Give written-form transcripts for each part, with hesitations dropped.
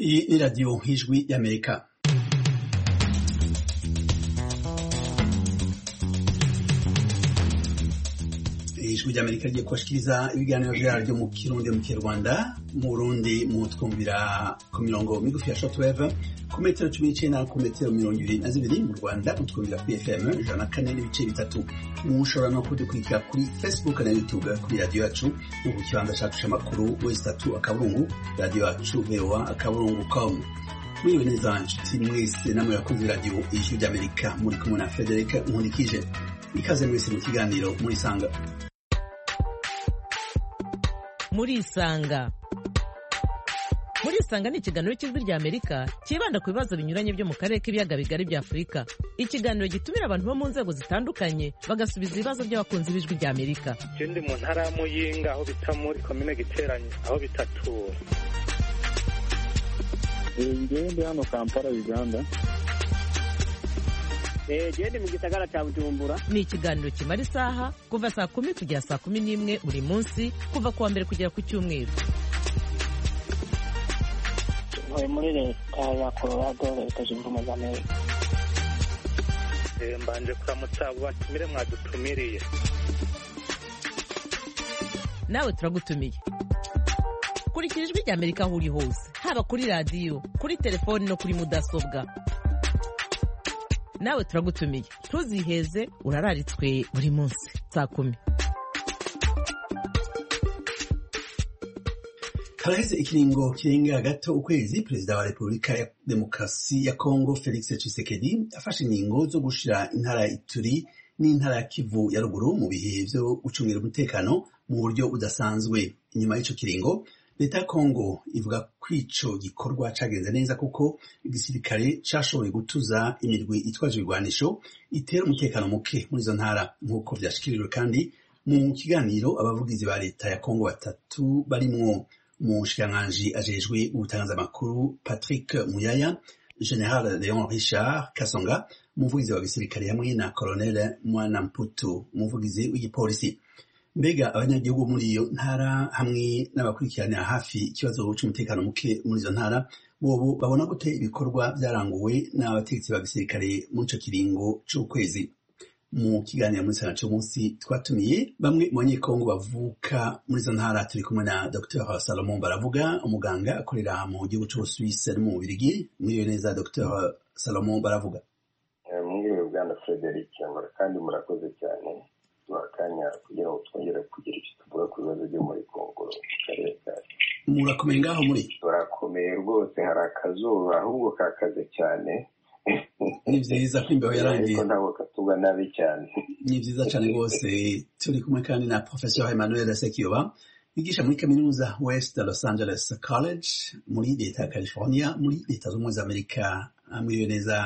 Iyi ni radiyo y'ijwi y'Amerika. Ijwi ry'Amerika rigiye kubashikiriza ibiganiro vyaryo mu Kirundi mu Kinyarwanda, mu Burundi mu twumvira ku mirongo migufi ya shortwave ku metero 19 ku metero 22 mu Rwanda utwumvira kuri FM 104.3. Mushobora no kudukurikira kuri Facebook na YouTube kuri radio yacu no ku kibanza cacu c'amakuru westatu akaburungu radio yacu VOA.com. Mwiwe neza nshuti mwese namwe yakunze radio Ijwi ry'Amerika, muri kumwe na Frederic Nkulikije. Ikaze mwese mu kiganiro murisanga. Murisanga ni ikiganiro cy'Ijwi ry'Amerika kibanda ku bibazo binyuranye byo mu karere k'ibiyaga bigari bya Afurika. Ikiganiro gitumira abantu bo mu nzego zitandukanye bagasubiza ibibazo by'abakunzi b'Ijwi ry'Amerika. Ndi mu ntara ya Muyinga aho bita muri komine Giteranyi aho bitatura. Ndi hano Kampala Uganda. Ndi mu gisagara cya Bujumbura. Ni ikiganiro kimara isaha kuva saa 10 kugera saa 11 buri munsi kuva kuwa mbere kugera ku cyumweru. Muri leta ya Colorado leta zunze ubumwe za Amerika. Mbanje kuramutsa abo batumire mwadutumiriye. Nawe turagutumiye. Kurikira Ijwi ry'Amerika aho uri hose, haba kuri radio, kuri telefoni no kuri mudasobwa. Nawe turagutumiye. Ntuziheze, urararitswe buri munsi saa 10. Haraheze ikiringo kirenga gato ukwezi Perezida wa Repubulika ya Demokarasi ya Kongo Felix Tshisekedi afashe ingingo zo gushira intara ya Ituri n'intara ya Kivu ya ruguru mu bihe vyo gucungira umutekano mu buryo udasanzwe. Inyuma y'ico kiringo Leta ya Kongo ivuga ko ico gikorwa cagenze neza kuko igisirikare cashoboye gutuza imirwi itwaje ibigwanisho itera umutekano muke muri izo ntara, nk'uko vyashikirijwe kandi mu kiganiro abavugizi ba Leta ya Kongo batatu barimwo umushikiranganji ajejwe ubutangazamakuru Patrick Muyaya, General Leon Richard Kasonga, umuvugizi wa gisirikare hamwe na Colonel Mwana Mputu, umuvugizi w'igipolisi. Mbega abanyagihugu muri iyo ntara hamwe n'abakurikiranira hafi ikibazo c'umutekano muke muri izo ntara bobo babona gute ibikorwa vyaranguwe n'abategetsi ba gisirikare muri ico kiringo c'ukwezi? Mu kiganiro muri sana cy'umunsi twatumiye bamwe mu banyekongo bavuka muri izo ntara. Turi kumwe na Dr Salomon Baravuga, umuganga akorera mu gihugu c'Ubusuwisi no mu Bubiligi. Mwiwe neza Dr Salomon Baravuga. Mwiwe bwana Frederic, kandi murakoze cyane wakanya kugira ngo twongere kugira icyo tuvuga ku bibazo byo muri Kongo. Murakomeye ngaho muri? Turakomeye rwose, hari akazuba ahubwo kakaze cyane. Ni vyiza ko imbeho yarangiye. Ariko ntabwo katuba nabi cyane. Ni vyiza cyane rwose. Turi kumwe kandi na Professor Emmanuel Sekiyoba, yigisha muri kaminuza West Los Angeles College muri leta ya California muri leta z'ubumwe za Amerika. Mwiwe neza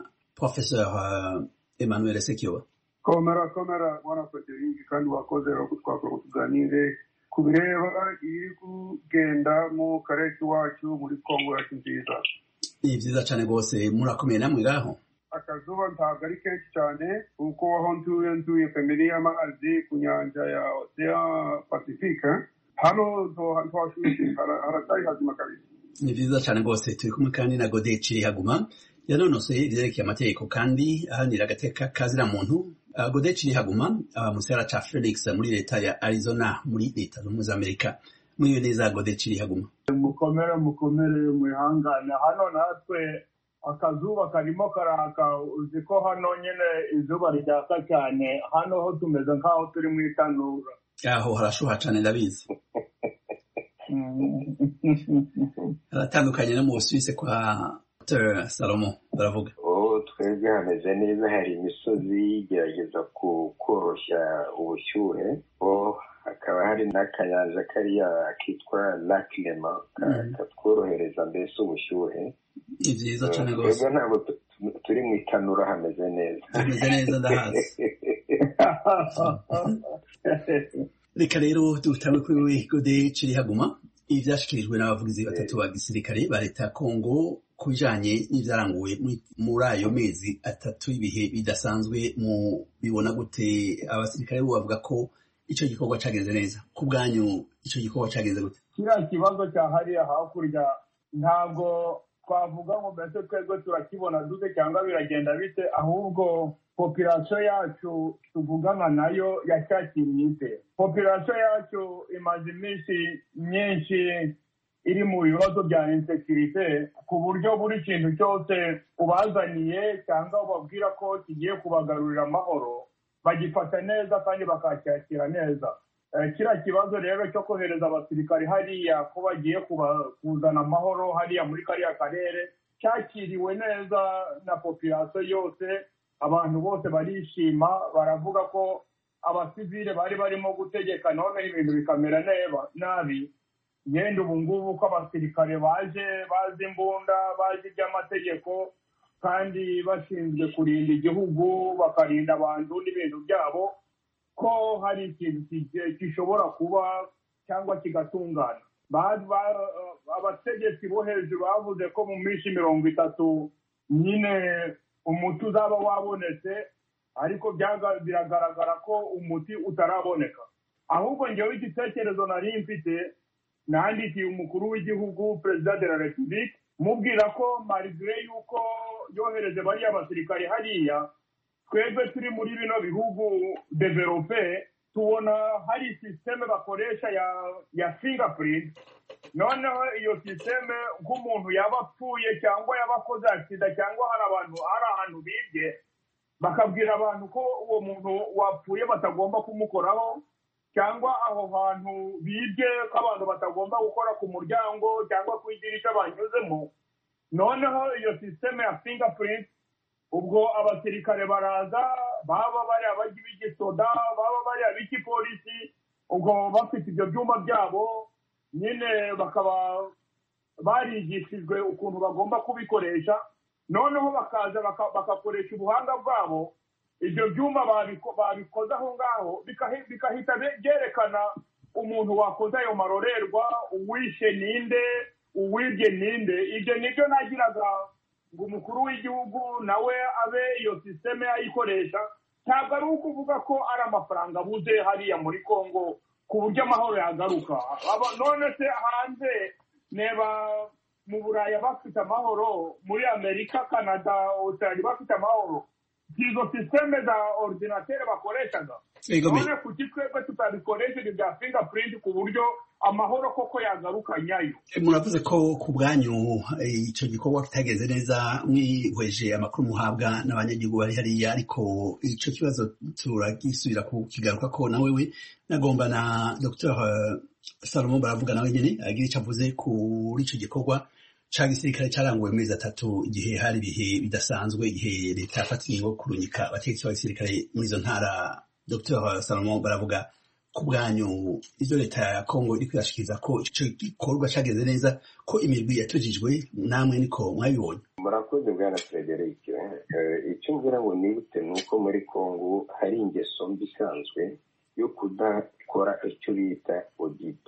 Professor Emmanuel Sekiyoba. Komera wana Frederic, kandi wakoze rero kutwakora kutuganire ku bireba iri kugenda mu karere iwacu muri Kongo yacu nziza. Ni vyiza cyane rwose. Murakomeye namwe ngaho? Akazuba ntabwo ari kenshi cyane kuko aho ntuye family y'amazi ku nyanja ya Ocean Pacifique. Hano ntwashushe haratari hazima kabisa. Ni vyiza cyane rwose. Turi kumwe kandi na Godet Chirihaguma, yanonosoye ivyerekeye amategeko kandi ahanira agateka kazira muntu. Godet Chirihaguma aba mu gisagara ca Phoenix muri leta ya Arizona muri leta z'ubumwe za Amerika. Mwiwe neza Godet Chirihaguma. Mukomere mwihangane, hano natwe akazuba karimo karaka, uzi ko hano nyene izuba ryaka cyane, hano ho tumeze nkaho turi mu itanura. Aho harashuha cyane ndabizi. Haratandukanye no mu Busuwisi kwa Dr Salomon Baravuga. Twebwe hameze neza, hari imisozi igerageza koroshya ubushyuhe, hakaba hari n'akanyanja kariya kitwa Lac Léman katworohereza mbese ubushyuhe. Ni vyiza cyane rwose. Twebwe ntabwo turi mu itanura, hameze neza. Hameze neza ndahazi. Reka rero dutange kuri we Godet Chirihaguma. Ibi vyashikirijwe n'abavugizi batatu ba gisirikare ba leta ya Kongo kubijanye n'ivyaranguwe muri ayo mezi atatu y'ibihe bidasanzwe. Mu bibona gute? Abasirikare bo bavuga ko ico gikorwa cagenze neza. Ku bwanyu ico gikorwa cagenze gute? Kiriya kibazo cya hariya hakurya ntabwo twavuga ngo mbese twebwe turakibona dute cyangwa biragenda bite, ahubwo population yacu tuvugana nayo yacyakiriye ite. Population yacu imaze iminsi myinshi iri mu bibazo bya insecurity, ku buryo buri kintu cyose ubazaniye cyangwa ubabwira ko kigiye kubagarurira amahoro bagifata neza kandi bakacyakira neza. Kiriya kibazo rero cyo kohereza abasirikari hariya ko bagiye kuzana amahoro hariya muri kariya karere cyakiriwe neza na population yose. Abantu bose barishima, baravuga ko abasivile bari barimo gutegeka none ibintu bikamera nabi. Yenda ubu ngubu ko abasirikare baje bazi imbunda, bazi iby'amategeko kandi bashinzwe kurinda igihugu, bakarinda abantu n'ibintu byabo, ko hari ikintu gishobora kuba cyangwa kigatungana. Abategetsi bo hejuru bavuze ko mu minsi 30 nyine umuti uzaba wabonetse, ariko biragaragara ko umuti utaraboneka. Ahubwo njyewe igitekerezo nari mfite, nandikiye umukuru w'igihugu perezida de la Republique mubwira ko malgré yuko yohereje bariya abasirikari hariya, twebwe turi muri bino bihugu develope tubona hari systeme bakoresha ya fingerprint. Noneho iyo systeme nk'umuntu yaba apfuye cyangwa yabakoze accident cyangwa hari ahantu bibye, bakabwira abantu ko uwo muntu wapfuye batagomba kumukoraho, cyangwa aho hantu bibye ko abantu batagomba gukora ku muryango cyangwa ku idirishya banyuzemo. Noneho iyo systeme ya fingerprint, ubwo abasirikare baraza, baba bari abagisoda, baba bari abikipolisi, ubwo bafite ibyo byuma byabo nyine bakaba barigishijwe ukuntu bagomba kubikoresha. Noneho bakaza bakakoresha ubuhanga bwabo, ibyo byuma babikoza aho ngaho bikahita byerekana umuntu wakoze ayo marorerwa, uwishe ninde, uwibye ninde. Ibyo nibyo nagiraga ngo umukuru w'igihugu nawe abe iyo systeme ayikoresha. Ntabwo ari ukuvuga ko ari amafaranga abuze hariya muri Congo ku buryo amahoro yagaruka. None se hanze neba mu Buraya bafite amahoro, muri Amerika, Canada, Australia bafite amahoro, izo systeme za ordinateur bakoreshaga. None kuki twebwe tutabikoresha ibya fingerprint ku buryo amahoro koko yagaruka nyayo? Muravuze ko ku bwanyu icyo gikorwa kitageze neza, mwihweje amakuru muhabwa n'abanyagihugu bari hariya, ariko icyo kibazo turagisubira kukigaruka ko nawewe nagomba na Dr. Salomon baravuga nawe nyine agira icyo avuze kuri icyo gikorwa ca gisirikare caranguwe mezi 3 igihe hari ibihe bidasanzwe, igihe leta yafatiye ingo kurunyika abategetsi b'abasirikare muri izo ntara. Dr. Salomon baravuga ku bwanyu ivyo leta ya Congo iri kwirashikiriza ko ico gikorwa cageze neza, ko imirwi yatujijwe, namwe niko mwabibonye? Murakoze bwana Frederic. Icyo ngira ngo nibute nuko muri Congo hari ingeso mbi isanzwe yo kudakora icyo bita audit.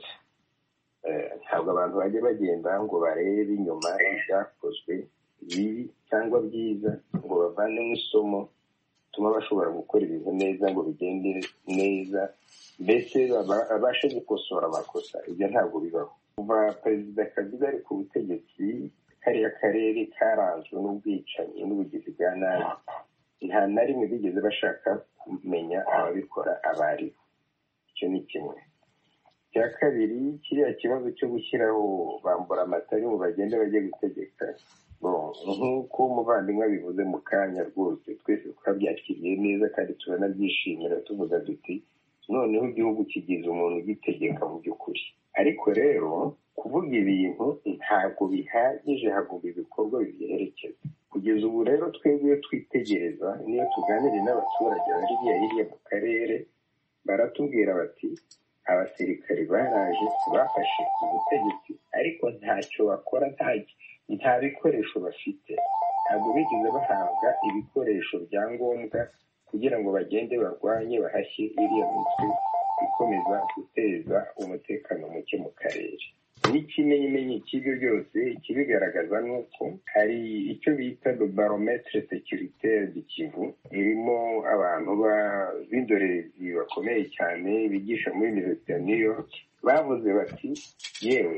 Ntabwo abantu bajya bagenda ngo barebe inyuma ibyakozwe bibi cyangwa byiza ngo bavanemo isomo tuma bashobora gukora ibintu neza ngo bigende neza, mbese babashe gukosora amakosa. Ibyo ntabwo bibaho. Kuva Perezida Kabila ari ku butegetsi, kariya karere karanzwe n'ubwicanyi n'ubugizi bwa nabi. Nta na rimwe bigeze bashaka kumenya ababikora abaribo. Icyo ni kimwe. Cya kabiri, kiriya kibazo cyo gushyiraho bambura amatari ngo bagende bajye gutegeka. Nk'uko umuvandimwe bivuze mu kanya, rwose twese twabyakiriye neza kandi turanabyishimira, tuvuga duti noneho igihugu kigize umuntu ugitegeka mu by'ukuri. Ariko rero kuvuga ibintu ntabwo bihagije, hagomba ibikorwa bibiherekeza. Kugeza ubu rero twebwe twitegereza, niyo tuganiriye n'abaturage bari hirya mu karere, baratubwira bati abasirikare baraje bafashe ubutegetsi ariko ntacyo bakora, nta bikoresho bafite. Ntabwo bigeze bahabwa ibikoresho bya ngombwa kugira ngo bagende barwanye bahashye iriya mitwe ikomeza guteza umutekano muke mu karere. N'ikimenyimenyi cy'ibyo byose ikibigaragaza ni uko hari icyo bita barometre sécuritaire du Kivu, irimo abantu b'indorerezi bakomeye cyane bigisha muri Université ya New York. Bavuze bati yewe kuva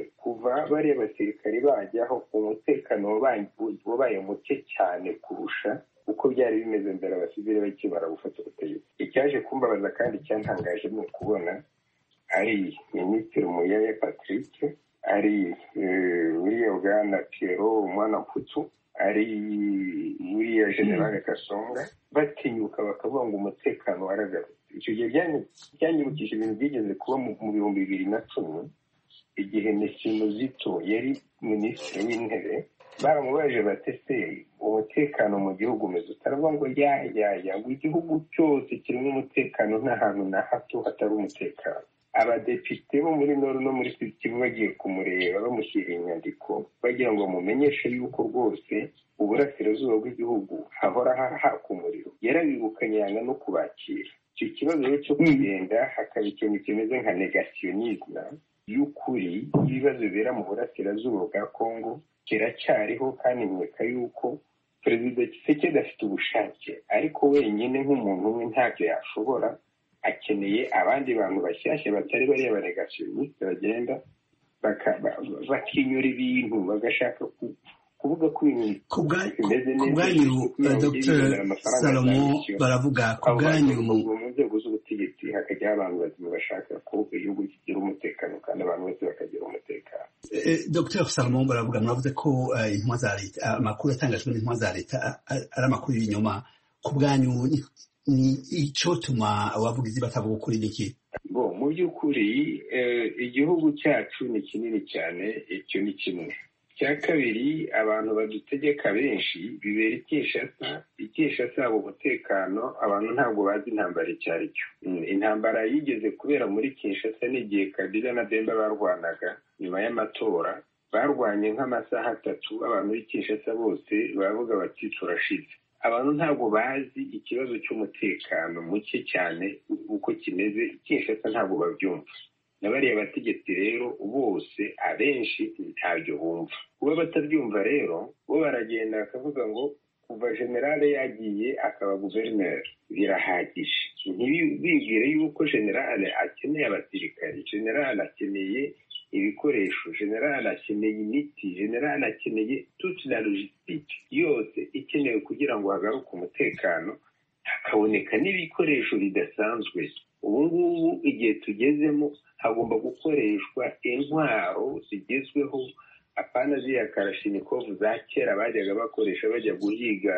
kuva bariya basirikari bajyaho umutekano wabaye muke cyane kurusha uko byari bimeze mbere abasivili bakimara gufata ubutegetsi. Icyaje kumbabaza kandi cyantangaje ni ukubona ari Minisitiri Muyaya Patrick, ari uriya Bwana Pierrot Umwana Mputu, ari uriya General Kasonga batinyuka bakavuga ngo umutekano waragarutse. Icyo gihe byanyibukije ibintu byigeze kuba mu 2010 igihe Muzito yari minisitiri w'intebe. Baramubaje batese umutekano mu gihugu umeze utaravuga ngo ngo igihugu cyose kirimo umutekano nta hantu na hato hatari umutekano. Abadepite bo muri Nord no muri Sud bagiye kumureba bamushyira inyandiko bagira ngo bamumenyeshe yuko rwose uburasirazuba bw'igihugu hahora haka umuriro. Yarabibukanye yanga no kubakira. Icyo kibazo rero cyo kugenda hakaba ikintu kimeze nka negationisme y'ukuri ibibazo bibera mu burasirazuba bwa Kongo kiracyariho, kandi nkeka yuko Perezida Tshisekedi afite ubushake, ariko wenyine nk'umuntu umwe ntacyo yashobora. Akeneye abandi bantu bashyashya batari bariya banegationiste bagenda bakinyura ibintu bagashaka kuvuga ko ibintu bimeze neza. Kubwanyu Dr. Salomo baravuga kubwanyu mu nzego z'ubutegetsi hakajyaho abantu bazima bashaka ko igihugu kigira umutekano kandi abantu bose bakagira umutekano. Dr. Salomo baravuga, muravuze ko intumwa za leta, amakuru atangajwe n'intumwa za leta ari amakuru y'ibinyoma. Kubwanyu ni icyo tuma abavugizi batavuga ukuri niki? Mu by'ukuri igihugu cyacu ni kinini cyane, icyo ni kimwe. Cya kabiri, abantu badutegeka benshi bibera Kinshasa abo umutekano, abantu ntabwo bazi intambara icyo ari cyo. Intambara yigeze kubera muri Kinshasa n'igihe Kabila na Bemba barwanaga nyuma y'amatora, barwanye nk'amasaha 3, abantu b'i Kinshasa bose baravuga bati turashize. Abantu ntabwo bazi ikibazo cy'umutekano muke cyane uko kimeze. Kinshasa ntabwo babyumva. N'abariya bategetsi rero bose abenshi ntabyo bumva. Kuba batabyumva rero bo baragenda bakavuga ngo kuva generale yagiye akaba guverineri birahagije. Ntibibwire yuko generale akeneye abasirikari, generale akeneye ibikoresho, generale akeneye imiti, generale akeneye toute la logistique yose ikenewe kugira ngo hagaruke umutekano, hakaboneka n'ibikoresho bidasanzwe. Ubu ngubu igihe tugezemo hagomba gukoreshwa intwaro zigezweho, apana ziriya karashinikovu za kera bajyaga bakoresha bajya guhiga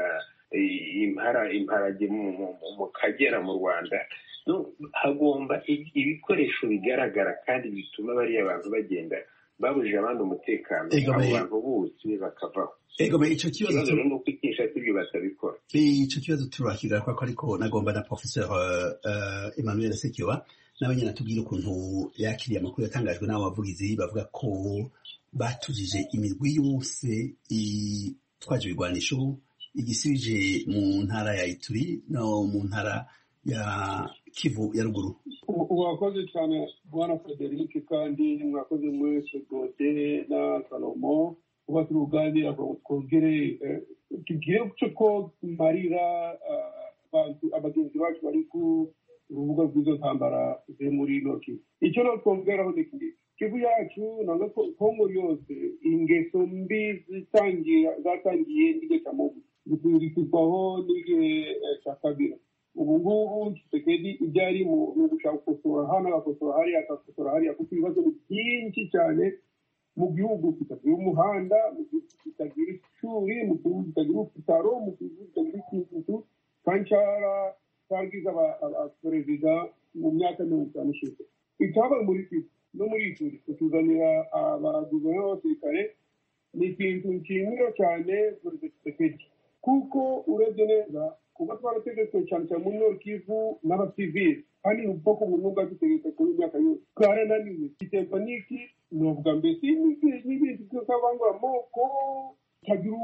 imparage mu Kagera mu Rwanda. Hagomba ibikoresho bigaragara kandi bituma bariya abantu bagenda babujije abandi umutekano, abo bantu bose bakavaho. Icyo kibazo ni uko Kinshasa ibyo batabikora. Icyo kibazo turakigaruka ko, ariko nagomba na Professeur Emmanuel Sekiwa nawe nyine atubwira ukuntu yakiriye amakuru yatangajwe n'abo bavugizi bavuga ko batujije imirwi yose itwaje ibigwanisho igisibije mu ntara ya Ituri no mu ntara ya Kivu ya ruguru. Wakoze cyane Bwana Frederic, kandi mwakoze mwese Gode na Salomo kuba turuganira ngo twongere tugire ko marira abagenzi bacu bari ku urubuga rw'izo ntambara ziri muri Noki. Icyo no twongeraho ni Kivu yacu nanga Kongo yose ingeso mbi zatangiye n'igihe cya Mobutu zikurikizwaho n'igihe cya Kabila. Ubu ngubu Tshisekedi ibyo ari mu gushaka gukosora hano agakosora hariya agakosora hariya, kuko ibibazo byinshi cyane mu gihugu kitagira umuhanda, mu gihugu kitagira ishuri, mu gihugu kitagira ibitaro, mu gihugu kitagira ikintu kandi cyargize abaperezida mu myaka 50 ishize. Icyabaye muri Kivu no muri Ituri kutuzanira abaguverineri b'abasirikare ni ikintu nshimira cyane Perezida Tshisekedi, kuko urebye neza kuba twarategetswe cyane cyane muri Nord Kivu n'abasivili, kandi ni ubwoko buntu bwadutegetse kuri imyaka yose twarananiwe. Giterwa n'iki? Ni ubwa mbese n'ibindi by'akavangura amoko, tagira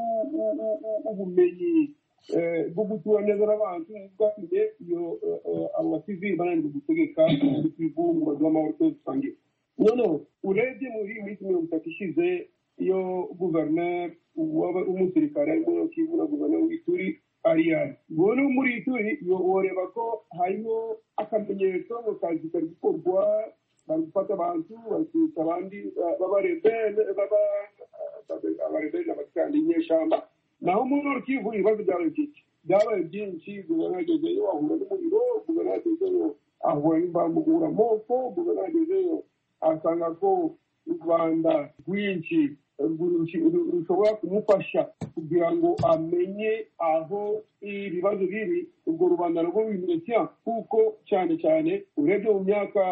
ubumenyi bwo gutura neza n'abantu, bwatumye iyo abo basivili bananiwe gutegeka muri Kivu ngo baduhe amahoro twese dusangiye. Noneho urebye muri iyi minsi 30 ishize, iyo guverineri w'umusirikare muri Kivu na guverineri w'Ituri Ariane ubona muri Ituri woreba ko hariho akamenyetso mu kazi kari gukorwa bari gufata abantu bari kwica abandi b'abarebene n'abatkandi inyeshyamba naho muri Nord Kivu ibibazo byabaye byinshi guverinoma yagezeyo ahura n'umuriro guverinoma yagezeyo ahura n'imbanguramoko guverinoma yagezeyo asanga ko u Rwanda rwinshi rushobora kumufasha kugira ngo amenye aho ibibazo biri ubwo rubanda rwo bimenya kuko cyane cyane urebye mu myaka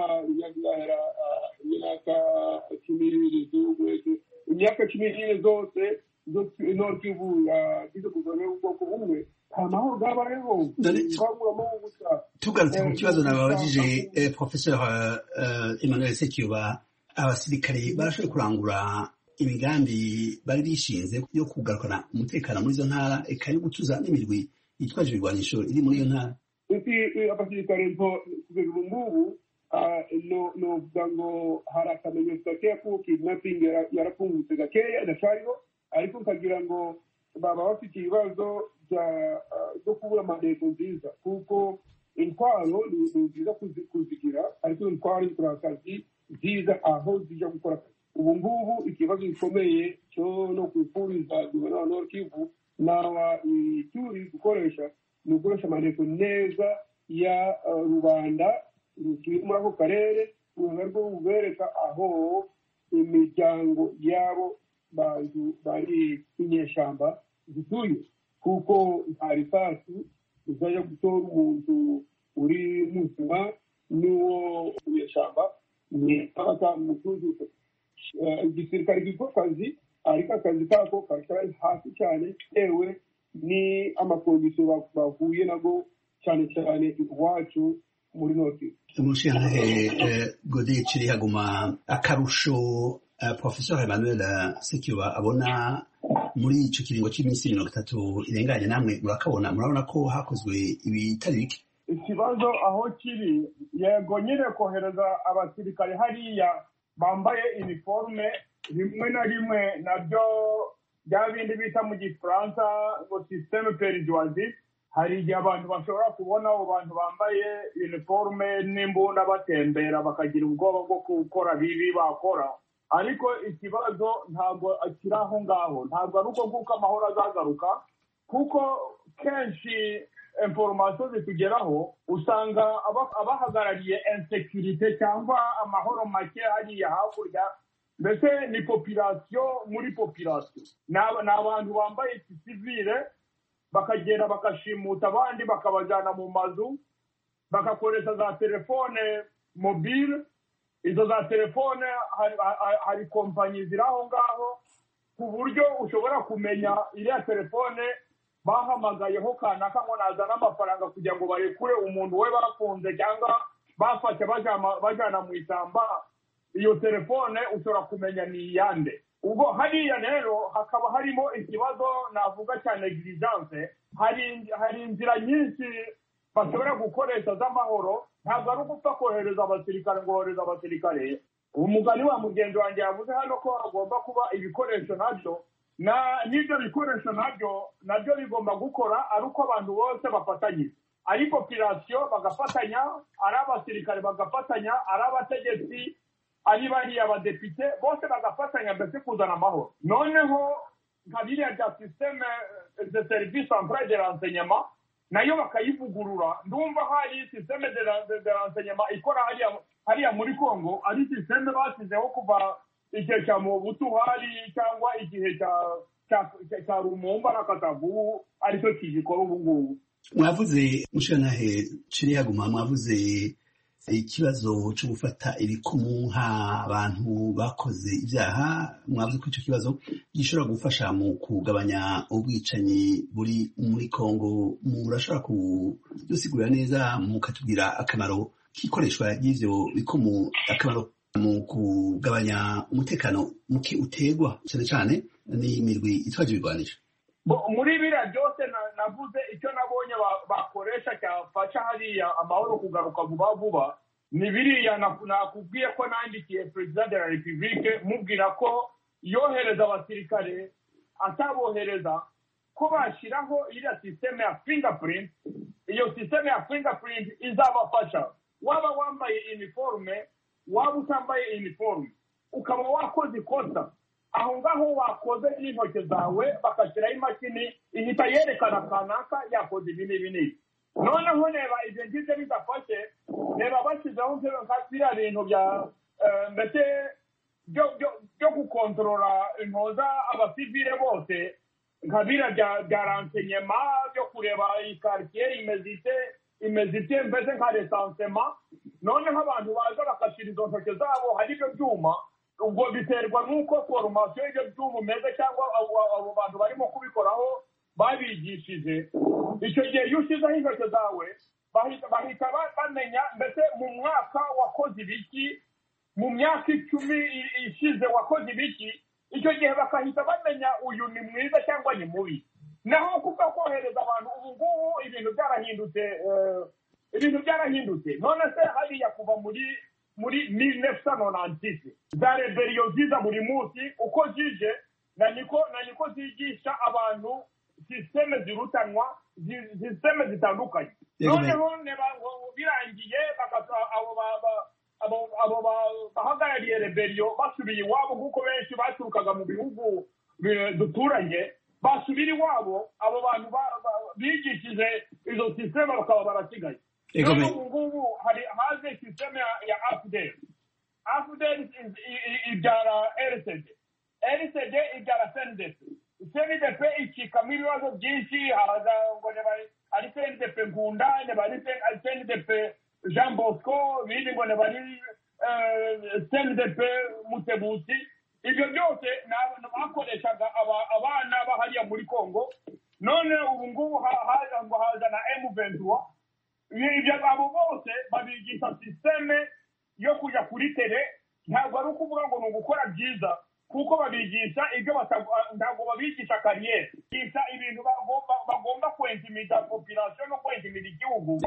imyaka 12 zose Nord Kivu yagize guverinoma y'ubwoko bumwe nta mahoro bwabayeho twaguramo ubusa. Tugarutse ku kibazo nababajije Professeur Emmanuel Sekiuba, abasirikare barashoboye kurangura imigambi bari bishinze yo kugarukana umutekano muri izo ntara eka yo gutuza n'imirwi yitwaje ibigwanisho iri muri iyo ntara. Abasirikare kugeza ubu ngubu novuga ngo hari akamenyetso gakeya ko kidnapping yarapfungutse gakeya idashariho ariko nkagira ngo baba bafite ibibazo byo kubura amaneko nziza kuko intwaro ni nziza kuzigira ariko intwaro z'akazi nziza aho zijya gukora akazi. Ubu ngubu ikibazo gikomeye cyo no kwifuriza guverinoma Nord Kivu turi gukoresha ni ugukoresha amaneko neza ya rubanda rutuye muri ako karere rwo bubereka aho imiryango yabo bantu bari inyeshyamba zituye kuko nta risasi uzajya gutora umuntu uri muzima n'uwo inyeshyamba ni abata mutuzuke. Igisirikare gikora akazi ariko akazi kako kari hasi cyane ewe ni amakondisiyo bahuye nago cyane cyane iwacu muri Nord Kivu. Umushingantahe Godeye Cirihaguma, akarusho Professeur Emmanuel Sekiuba abona muri icyo kiringo cy'iminsi 30 irenganye namwe murakabona murabona ko hakozwe ibitari bike? Ikibazo aho kiri yego nyine kohereza abasirikare hariya bambaye uniforme rimwe na rimwe nabyo bya bindi bita mu gifaransa ngo systeme perjoisif. Hari igihe abantu bashobora kubona abo bantu bambaye uniforme n'imbunda batembera bakagira ubwoba bwo gukora bibi bakora, ariko ikibazo ntabwo akiri aho ngaho, ntabwo ari uko kuko amahoro azagaruka kuko kenshi information zitugeraho usanga abahagarariye insecurity cyangwa amahoro make hariya hakurya mbese ni population muri population ni abantu bambaye civile bakagenda bakashimuta abandi bakabajyana mu mazu bagakoresha za telefone mobile. Izo za telefone hari kompanyi ziri aho ngaho ku buryo ushobora kumenya iriya telefone bahamagayeho kanaka ngo nazana amafaranga kugira ngo barekure umuntu we bafunze cyangwa bafashe bajyana mu ishyamba. Iyo telefone ushobora kumenya ni iyande. Ubwo hariya rero hakaba harimo ikibazo navuga cya negligence. Hari inzira nyinshi bashobora gukoresha z'amahoro, ntabwo ari ugupfa kohereza abasirikare ngo bohereza abasirikare. Umugani wa mugenzi wanjye yavuze hano ko hagomba kuba ibikoresho nabyo n'ibyo bikoresho nabyo bigomba gukora ari uko abantu bose bafatanyije, ari population bagafatanya, ari abasirikare bagafatanya, ari abategetsi, ari bariya abadepite bose bagafatanya mbese kuzana amahoro. Noneho nka biriya bya systeme de service central de renseignement nayo bakayivugurura. Ndumva hari systeme de renseignement ikora hariya muri Congo, ari systeme basizeho kuva igihe cya Mobutu hari cyangwa igihe cya Lumumba na Katavu aricyo kigikora ubu ngubu. Mwavuze Mushingantahe Cirihaguma, mwavuze ikibazo cyo gufata ibikumu nk'abantu bakoze ibyaha, mwavuze ko icyo kibazo gishobora gufasha mu kugabanya ubwicanyi buri muri Congo. Murashobora kudusigurira neza mukatubwira akamaro k'ikoreshwa ry'ivyo bikumu, akamaro mu kugabanya umutekano muke utegwa cyane cyane n'imirwi itwaje ibigwanisho? Muri biriya byose navuze icyo nabonye bakoresha cyafasha hariya amahoro kugaruka vuba ni biriya nakubwiye ko nandikiye Perezida de la Republique mubwira ko yohereza abasirikare atabohereza ko bashyiraho iriya systeme ya fingerprint. Iyo systeme ya fingerprint izabafasha waba wambaye uniforme waba utambaye iniforume ukaba wakoze ikosa aho ngaho wakoze n'intoki zawe bagashyiraho imashini ihita yerekana kanaka yakoze ibi n'ibi noneho reba ibyo ngibyo bidafashe reba bashyizeho nka biriya bintu bya mbese byo gukontorora intoza abasivile bose nka biriya bya ransenyema byo kureba iyi karitsiye imeze ite mbese nka resansema noneho abantu baza bagashyira izo ntoki zabo hari ibyo byuma ubwo biterwa n'uko foromasiyo y'ibyo byuma umeze cyangwa abo bantu barimo kubikoraho babigishije icyo gihe iyo ushyizeho intoki zawe bahita bamenya mbese mu mwaka wakoze ibiki mu myaka 10 ishize wakoze ibiki icyo gihe bakahita bamenya uyu ni mwiza cyangwa ni mubi naho kuva kohereza abantu ubu ngubu ibintu byarahindutse none se hariya kuva muri 1996 za rebellion ziza buri munsi uko zije na niko zigisha abantu systeme zirutanwa systeme zitandukanye noneho birangiye abo bahagarariye rebellion basubiye iwabo kuko benshi baturukaga mu bihugu duturanye basubira iwabo abo bantu bigishije izo systeme bakaba barasigaye ubu ngubu haje systeme ya AFDEL ibyara RCD ibyara CNDP ikikamo ibibazo byinshi haza ngo ari CNDP Nkunda ari CNDP Jean Bosco bindi ngo bari CNDP Mutebusi ibyo byose bakoreshaga abana bahariya muri Congo none ubu ngubu haza na M23 ibyo abo bose babigisha systeme yo kujya kuri tele ntabwo ari ukuvuga ngo ni ugukora byiza kuko babigisha ibyo ntabwo babigisha kariyeri bigisha ibintu bagomba kwentimida population no kwentimida igihugu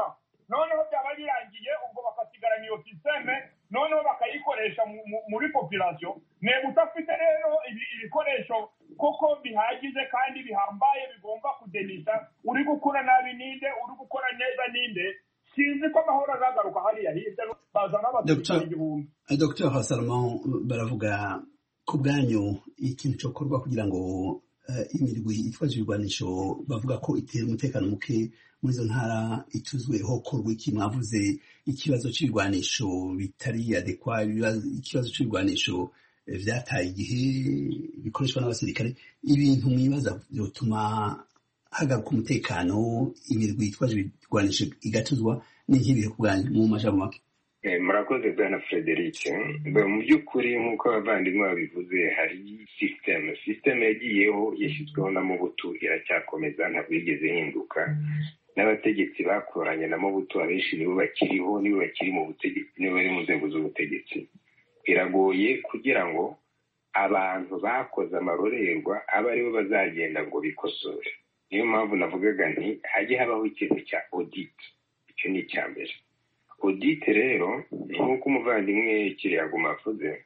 noneho byaba birangiye ubwo bakasigarana iyo systeme noneho bakayikoresha muri population niba utafite rero ibikoresho koko bihagije kandi bihambaye bigomba kudenisha uri gukora nabi ninde uri gukora neza ninde sinzi ko amahoro azagaruka hariya hirya bazana abaturage igihumbi. Dr. Salomon baravuga ku bwanyu ikintu cyo korwa kugira ngo imirwi itwaje ibigwanisho bavuga ko itera umutekano muke muri izo ntara ituzweho korwa iki mwavuze ikibazo cy'ibigwanisho bitari adekwa ikibazo cy'ibigwanisho vyataye igihe bikoreshwa n'abasirikare ibintu mwibaza byotuma hagaruka umutekano imirwi itwaje ibigwanisho igatuzwa n'ink'ibihe ku bwanyu mu majambo make. Murakoze bwana Frederic mu by'ukuri nk'uko abavandimwe babivuze hari systeme yagiyeho yashyizweho na Mobutu iracyakomeza ntabwo yigeze hinduka n'abategetsi bakoranye na Mobutu abenshi nibo bakiriho nibo bakiri mu butegetsi nibo bari mu nzego z'ubutegetsi biragoye kugira ngo abantu bakoze amarorerwa aba aribo bazagenda ngo bikosore niyo mpamvu navugaga nti hajye habaho ikintu cya audit icyo ni icya mbere audit rero nk'uko umuvandimwe Kiriyaguma avuze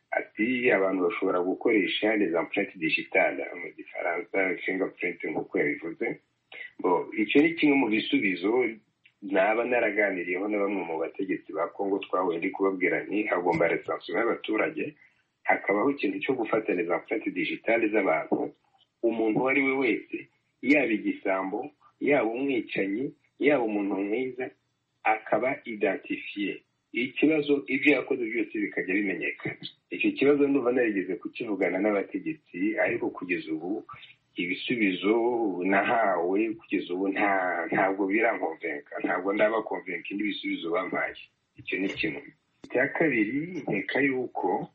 ati abantu bashobora gukoresha les empreintes digitales mu gifaransa fingerprint nk'uko yabivuze icyo ni kimwe mu bisubizo naba naraganiriyeho na bamwe mu bategetsi ba Congo twahuye ndi kubabwira nti hagomba recension y'abaturage hakabaho ikintu cyo gufata les empreintes digitales z'abantu umuntu uwo ari we wese yaba igisambo yaba umwicanyi yaba umuntu mwiza akaba identifiye ikibazo ibyo yakoze byose bikajya bimenyekana icyo kibazo ndumva narigeze kukivugana n'abategetsi ariko kugeza ubu ibisubizo nahawe kugeza ubu ntabwo birankonvenka ntabwo ndabakonvenka indi bisubizo bampaye icyo ni kimwe icya kabiri reka yuko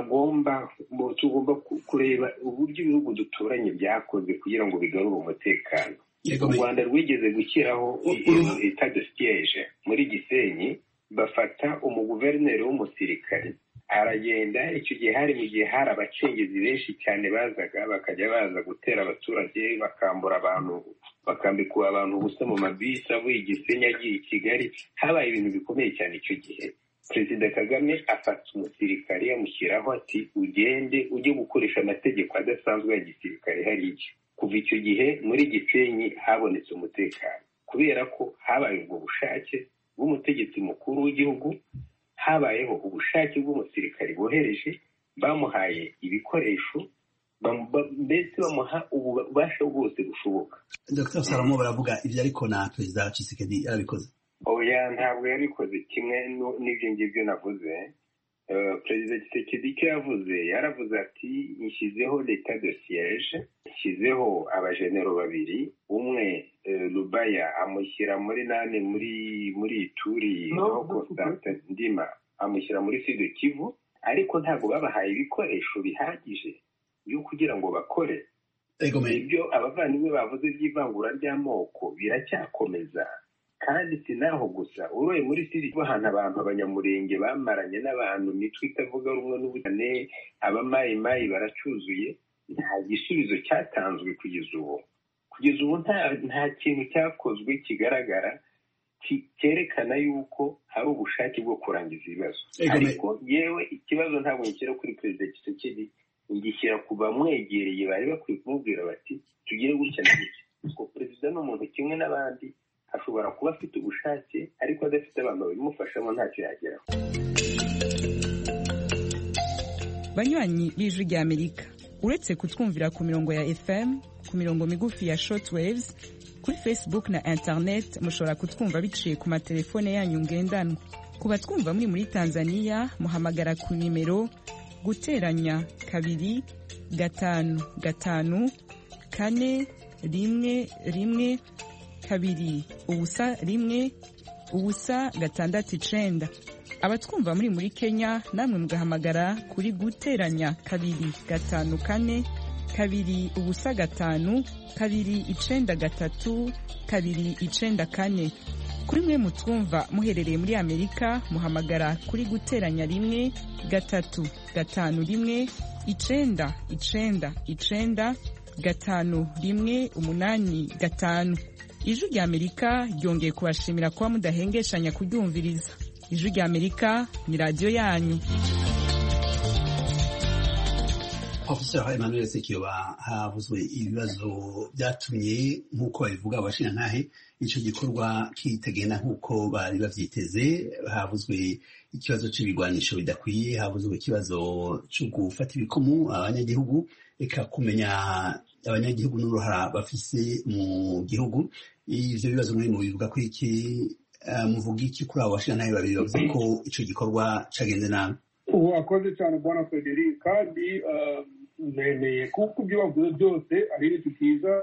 tugomba kureba uburyo ibihugu duturanye byakoze kugira ngo bigarure umutekano u Rwanda rwigeze gushyiraho etat de siège muri Gisenyi bafata umuguverineri w'umusirikare aragenda icyo gihe hari mu gihe hari abacengezi benshi cyane bazaga bakajya baza gutera abaturage bakambura abantu bakambikura abantu ubusa mu mabisi avuye i Gisenyi agiye i Kigali habaye ibintu bikomeye cyane icyo gihe Perezida Kagame afata umusirikare yamushyiraho ati ugende ujye gukoresha amategeko adasanzwe ya gisirikare hariya kuva icyo gihe muri Gisenyi habonetse umutekano kubera ko habaye ubwo bushake bw'umutegetsi mukuru w'igihugu habayeho ubushake bw'umusirikare bohereje, bamuhaye ibikoresho, mbese bamuha ububasha bwose bushoboka. Dr. Salomo baravuga ibyo ariko na Perezida Tshisekedi yarabikoze? Oya, ntabwo yabikoze kimwe n'ibyo ngibyo navuze. Perezida Tshisekedi icyo yaravuze ati nshyizeho leta de siège, nshyizeho abajenero babiri, umwe Lubaya amushyira muri muri Ituri, no Constantin Ndima amushyira muri Sud Kivu, ariko ntabwo babahaye ibikoresho bihagije byo kugira ngo bakore. Ibyo abavandimwe bavuze by'ivangura ry'amoko biracyakomeza, kandi sinaho gusa. Uroye muri Siriya ahantu abantu abanyamurenge bamaranye n'abantu mitwe itavuga rumwe n'ubutane, abamayimayi baracyuzuye, nta gisubizo cyatanzwe kugeza ubu nta kintu cyakozwe kigaragara cyerekana yuko hari ubushake bwo kurangiza ibibazo. Ariko yewe ikibazo ntabwo ngishyira kuri Perezida Tshisekedi, ngishyira ku bamwegereye bari bakwiye kumubwira bati tugire gutya na gutya. Kuko perezida ni umuntu kimwe n'abandi, ashobora kuba afite ubushake ariko adafite abantu babimufashamo ntacyo yageraho. Banywanyi b'Ijwi ry'Amerika, uretse kutwumvira ku mirongo ya FM, ku mirongo migufi ya shortwaves, kuri Facebook na internet mushobora kutwumva biciye ku matelefone yanyu ngendanwa. Ku batwumva muri Tanzania muhamagara ku nimero guteranya 2 5 5 4 1 2 ubusa 1 ubusa 6 abatwumva muri Kenya namwe mugahamagara kuri guteranya 2 5 4 2 ubusa 5 2 9 3 2 9 4. Kuri mwe mutwumva muherereye muri Amerika muhamagara kuri guteranya 1 3 5 1 9 9 9 5 1 8 5. Ijwi ry'Amerika ryongeye kubashimira kuba mudahengeshanya kuryumviriza. Ijwi ry'Amerika ni radio yanyu. Professor Emmanuel Sekiyoba, havuzwe ibibazo byatumye nk'uko babivuga abashingantahe icyo gikorwa kitagenda nk'uko bari bavyiteze. Havuzwe ikibazo c'ibigwanisho bidakwiye, havuzwe ikibazo cyo gufata ibikomo abanyagihugu, eka kumenya abanyagihugu n'uruhara bafise mu gihugu. Ivyo bibazo muri mu bivuga ko iki muvuga iki kuri abo bashingantahe babiri bavuze ko ico gikorwa cagenze nabi? Wakoze cyane Bwana Frederic, kandi nemeye kuko ibyo bavuze byose ari ibintu byiza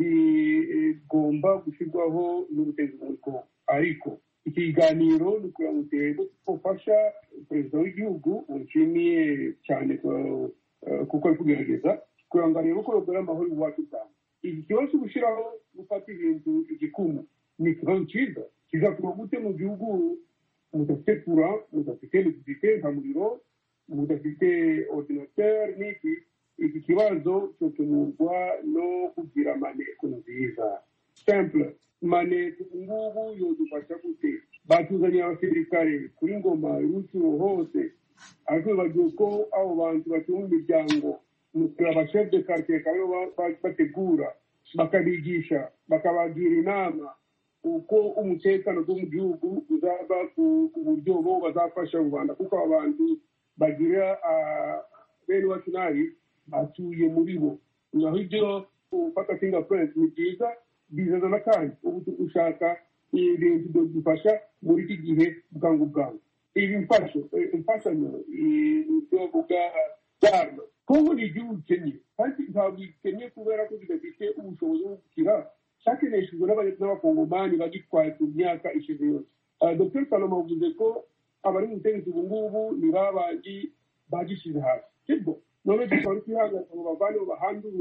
bigomba gushyirwaho n'ubutegetsi bw'uko. Ariko iki kiganiro ni kugira ngo turebe gufasha perezida w'igihugu, nshimiye cyane kuko ari kugerageza kugira ngo arebe uko yogera amahoro iwacu cyane. Iki kibazo cyo gushyiraho gufata ibintu igikumu ni ikibazo cyiza. Kizakuba gute mu gihugu mudafite kura, mudafite electricité nta muriro, mudafite ordinateur n'iki? Iki kibazo cyotumurwa no kugira maneko nziza simple. Maneko ngubu yodufasha gute? Batuzaniye abasirikare kuri Ngoma, Rutsiro hose, ariko bagiye ko abo bantu batuye mu miryango, abachef de quartier kabo bategura, bakabigisha, bakabagira inama uko umutekano wo mu gihugu uzaba ku buryo bo bazafasha u Rwanda, kuko abantu bagira bene wacu nabi batuye muri bo. Naho ibyo ufata fingerprint ni byiza, bizazana kandi ubu ushaka ibintu bidufasha muri iki gihe bwangu. Ibi imfashanyo ibyo bwa Kongo ni igihugu Kenya, kandi ntabwo Kenya kubera ko bidafite ubushobozi bwo gukira cyakeneshejwe n'abakongomani bagitwaye ku myaka ishize yose. Dr. Salomo avuze ko abari mu butegetsi ubu ngubu ni babandi bagishyize hasi, sibwo? None tukaba twihagaze ngo bavane bahandure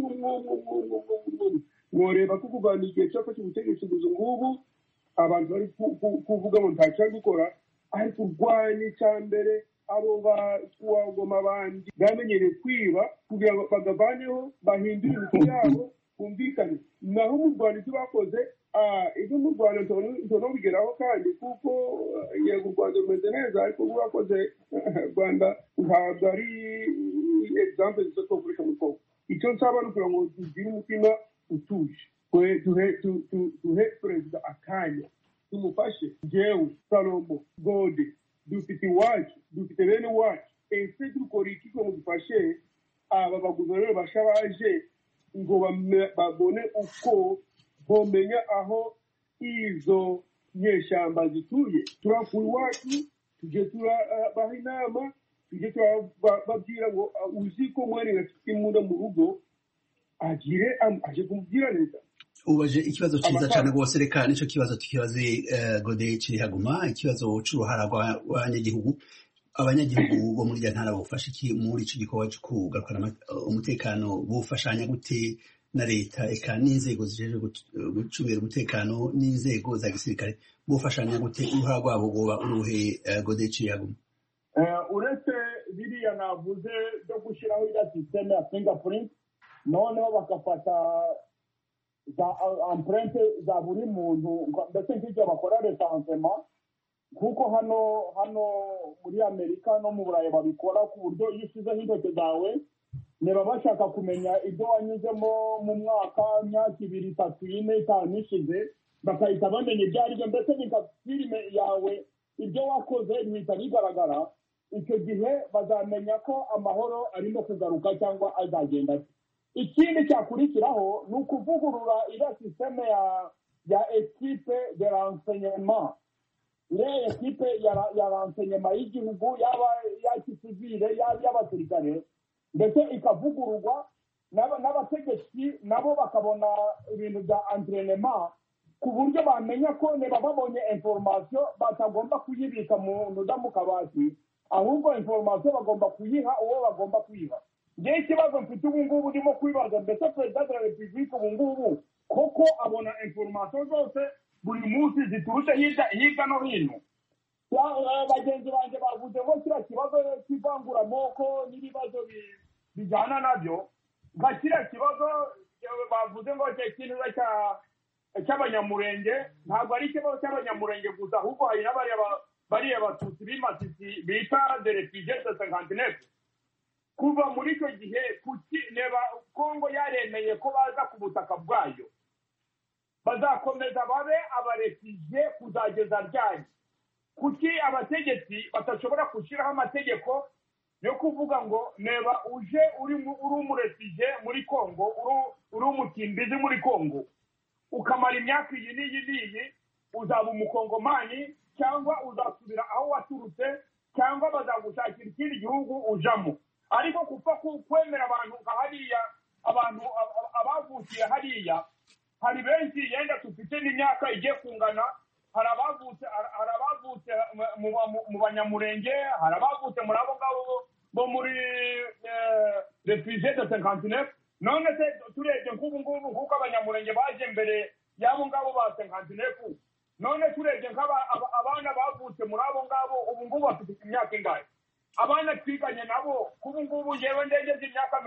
mworeba ko kuvana igihe cyafashe ubutegetsi ubu ngubu abantu bari kuvuga ngo nta cyo gukora, ariko urwanya icyambere abo Ngoma bandi bamenyereye kwiba kugira ngo bagavaneho bahindure imico yabo bumvikane. Naho mu Rwanda ibyo bakoze ibyo mu Rwanda ntono bigeraho, kandi kuko yego u Rwanda rumeze neza, ariko ubu bakoze Rwanda ntabwo ari example zo kuvuga mu Kongo. Icyo nsaba ni ukugira ngo tugire umutima utuje, duhe perezida akanya, tumufashe. Jewe Salomo Gode dufite iwacu dufite bene wacu ese dukora iki ngo dufashe aba baguverineri basha baje ngo babone uko bomenya aho izo nyeshyamba zituye turakuye iwacu tujye turabaha inama tujye turababwira ngo uzi ko mwene afite imbunda mu rugo aje kumubwira leta ubaje ikibazo cyiza cyane rwose reka nicyo kibazo tukibaze Godeye Cirihaguma ikibazo c'uruhara rw'abanyagihugu abanyagihugu bo muri ntara bufasha iki muri ico gikorwa cyo kugarukana umutekano bufashanya gute na leta eka n'inzego zijeje gucungira umutekano n'inzego za gisirikare bufashanya gute uruhara rwabo goba uruhe Godeye Cirihaguma uretse biriya navuze byo gushyiraho iriya systeme ya fingerprint noneho bagafata za empreinte za buri muntu mbese nk'ibyo bakora recensement kuko hano muri Amerika no mu Burayi babikora ku buryo iyo ushyizeho intoki zawe niba bashaka kumenya ibyo wanyuzemo mu mwaka imyaka 2, 3, 4, 5 ishize bakahita bamenya ibyo ari byo mbese ni nka filime yawe ibyo wakoze bihita bigaragara icyo gihe bazamenya ko amahoro arimo kugaruka cyangwa azagenda ate ikindi cyakurikiraho ni ukuvugurura iriya systeme ya equipe de renseignement iriya equipe ya renseignement y'igihugu yaba ya kisivile yaba y'abasirikare ndetse ikavugururwa n'abategetsi nabo bakabona ibintu bya entraînement ku buryo bamenya ko niba babonye information batagomba kuyibika mu kabati ahubwo information bagomba kuyiha uwo bagomba kuyiha ngewe ikibazo mfite ubu ngubu ndimo kwibaza mbese perezida de la repubulika ubu ngubu koko abona information zose buri munsi ziturutse hirya no hino bagenzi banjye bavuze ngo kiriya kibazo cy'ivanguramoko n'ibibazo bijyana nabyo nka kiriya kibazo bavuze ngo ikintu cy'abanyamurenge ntabwo ari ikibazo cy'abanyamurenge gusa ahubwo hari bariya batutsi b'imasisi bita de refugiés de 59 kuva muri icyo gihe neba Kongo yaremeye ko baza ku butaka bwayo bazakomeza babe abarefugee kuzageza ryari kuki abategetsi batashobora gushyiraho amategeko yo kuvuga ngo neba uje uri umurefugee muri Kongo uri umutimbizi muri Kongo ukamara imyaka iyi n'iyi uzaba umukongomani cyangwa uzasubira aho waturutse cyangwa bazagushakira ikindi gihugu ujamo ariko kuva kwemera abantu nka hariya abantu abavukiye hariya hari benshi yenda tufite n'imyaka igiye kungana hari abavutse mu banyamurenge hari abavutse muri abo ngabo bo muri refugiés de 59 none se turebye nk'ubu ngubu kuko abanyamurenge baje mbere y'abo ngabo ba 59 none turebye abana bavutse muri abo ngabo ubu ngubu bafite imyaka ingahe abana twiganye nabo kubu ngubu ngewe ndegeze imyaka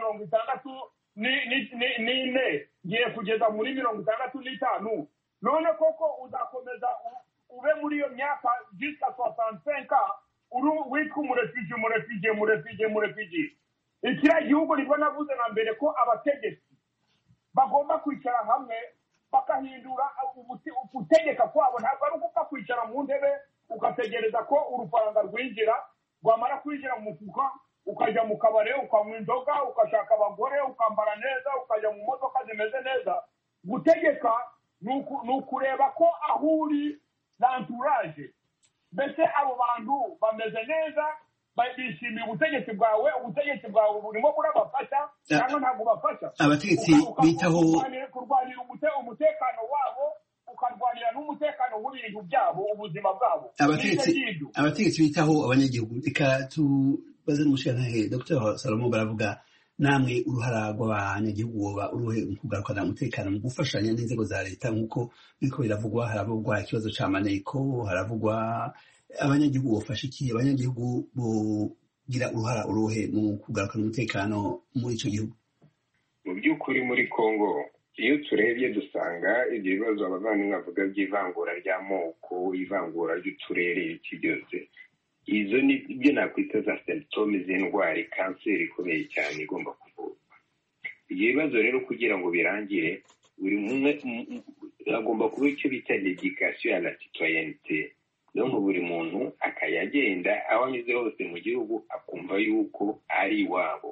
64 ngiye kugeza muri 65 none koko uzakomeza ube muri iyo myaka jusqu'à 65 witwa umurefugee ikiriya gihugu nibwo navuze na mbere ko abategetsi bagomba kwicara hamwe bakahindura gutegeka kwabo ntabwo ari ukuva kwicara mu ntebe ugategereza ko urufaranga rwinjira rwamara kwinjira mu mufuka ukajya mu kabare ukanywa inzoga ugashaka abagore ukambara neza ukajya mu modoka zimeze neza gutegeka ni ukureba ko aho uri l'entourage mbese abo bantu bameze neza bishimiye ubutegetsi bwawe burimo burabafasha cyangwa ntabwo bafasha abategetsi bitaho kurwanira umutekano wabo ukarwanira n'umutekano w'ibintu byabo ubuzima bwabo abategetsi bitaho abanyagihugu reka tubaze n'umushyirantare Dr Salomo baravuga namwe uruhara rw'abanyagihugu woba uruhe mu kugarukana umutekano mu gufashanya n'inzego za leta nk'uko biriko biravugwa haravugwa ikibazo ca maneko haravugwa abanyagihugu bafasha iki abanyagihugu bogira uruhara uruhe mu kugarukana umutekano muri ico gihugu mu by'ukuri muri Kongo iyo turebye dusanga ibyo bibazo abavandimwe bavuga by'ivangura ry'amoko ivangura ry'uturere iki byose izo ni ibyo nakwita za symptome z'indwara kanseri ikomeye cyane igomba kuvurwa ibyo bibazo rero kugira ngo birangire buri umwe agomba kuba icyo bita l'éducation à la citoyenneté rero ngo buri muntu akayagenda aho anyuze hose mu gihugu akumva yuko ari iwabo.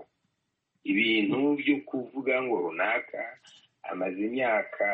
Ibintu byo kuvuga ngo runaka amaze imyaka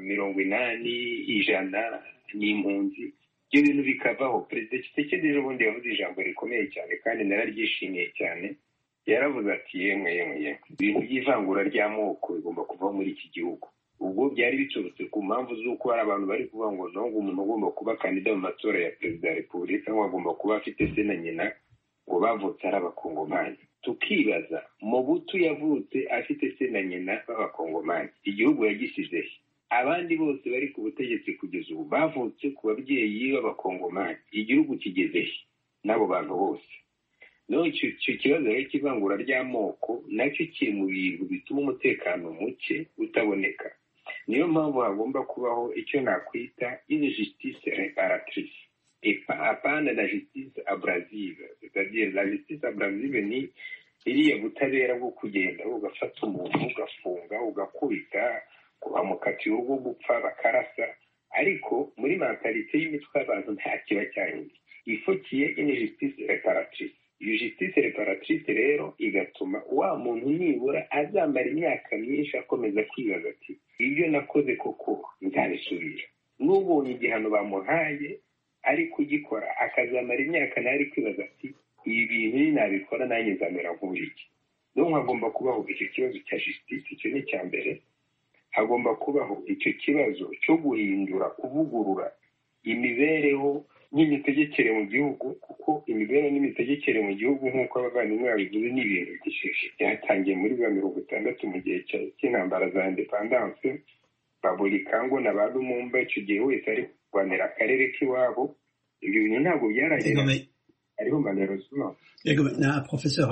80 100 n'impunzi, ibyo bintu bikavaho. Perezida Tshisekedi ejobundi yavuze ijambo rikomeye cyane kandi nararyishimiye cyane. Yaravuze ati yemwe ibintu by'ivangura ry'amoko bigomba kuva muri iki gihugu. Ubwo byari biturutse ku mpamvu z'uko hari abantu bari kuvuga ngo ntabwo umuntu agomba kuba kandida mu matora ya perezida wa repubulika cyangwa agomba kuba afite se na nyina ngo bavutse ari abakongomani. Tukibaza, Mobutu yavutse afite se na nyina b'abakongomani, igihugu yagisize he? Abandi bose bari ku butegetsi kugeza ubu bavutse ku babyeyi b'abakongomani, igihugu kigeze he n'abo bantu bose? No, icyo kibazo rero cy'ivangura ry'amoko nacyo kiri mu bintu bituma umutekano muke utaboneka. Niyo mpamvu hagomba kubaho icyo nakwita une justice réparatrice et apana la justice abrasive. C'est-à-dire la justice abrasive ni iriya butabera bwo kugenda ugafata umuntu ugafunga ugakubita kubamukatiye urwo gupfa bakarasa, ariko muri mentalite y'imitwe y'abantu nta kiba cyahindutse. Il faut qu'il y ait une justice réparatrice. Iyo justice réparatrice rero igatuma wa muntu nibura azamara imyaka myinshi akomeza kwibaza ati ibyo nakoze koko nzabisubira. N'ubonye igihano bamuhaye ari kugikora akazamara imyaka nawe ari kwibaza ati ibi bintu nabikora nanjye nzamera nk'uriki. Rero hagomba kubaho icyo kibazo cya justice, icyo ni icya mbere. Hagomba kubaho icyo kibazo cyo guhindura, kuvugurura imibereho n'imitegekere mu gihugu, kuko imibereho n'imitegekere mu gihugu nk'uko abavandimwe babivuze ni ibintu gishishe. Byatangiye muri bwa 60 mu gihe cy'intambara za independance, Babolikango na ba Lumumba, icyo gihe wese ari kurwanira akarere k'iwabo. Ibyo bintu ntabwo byaragera ariho malheureusement. Yego na professeur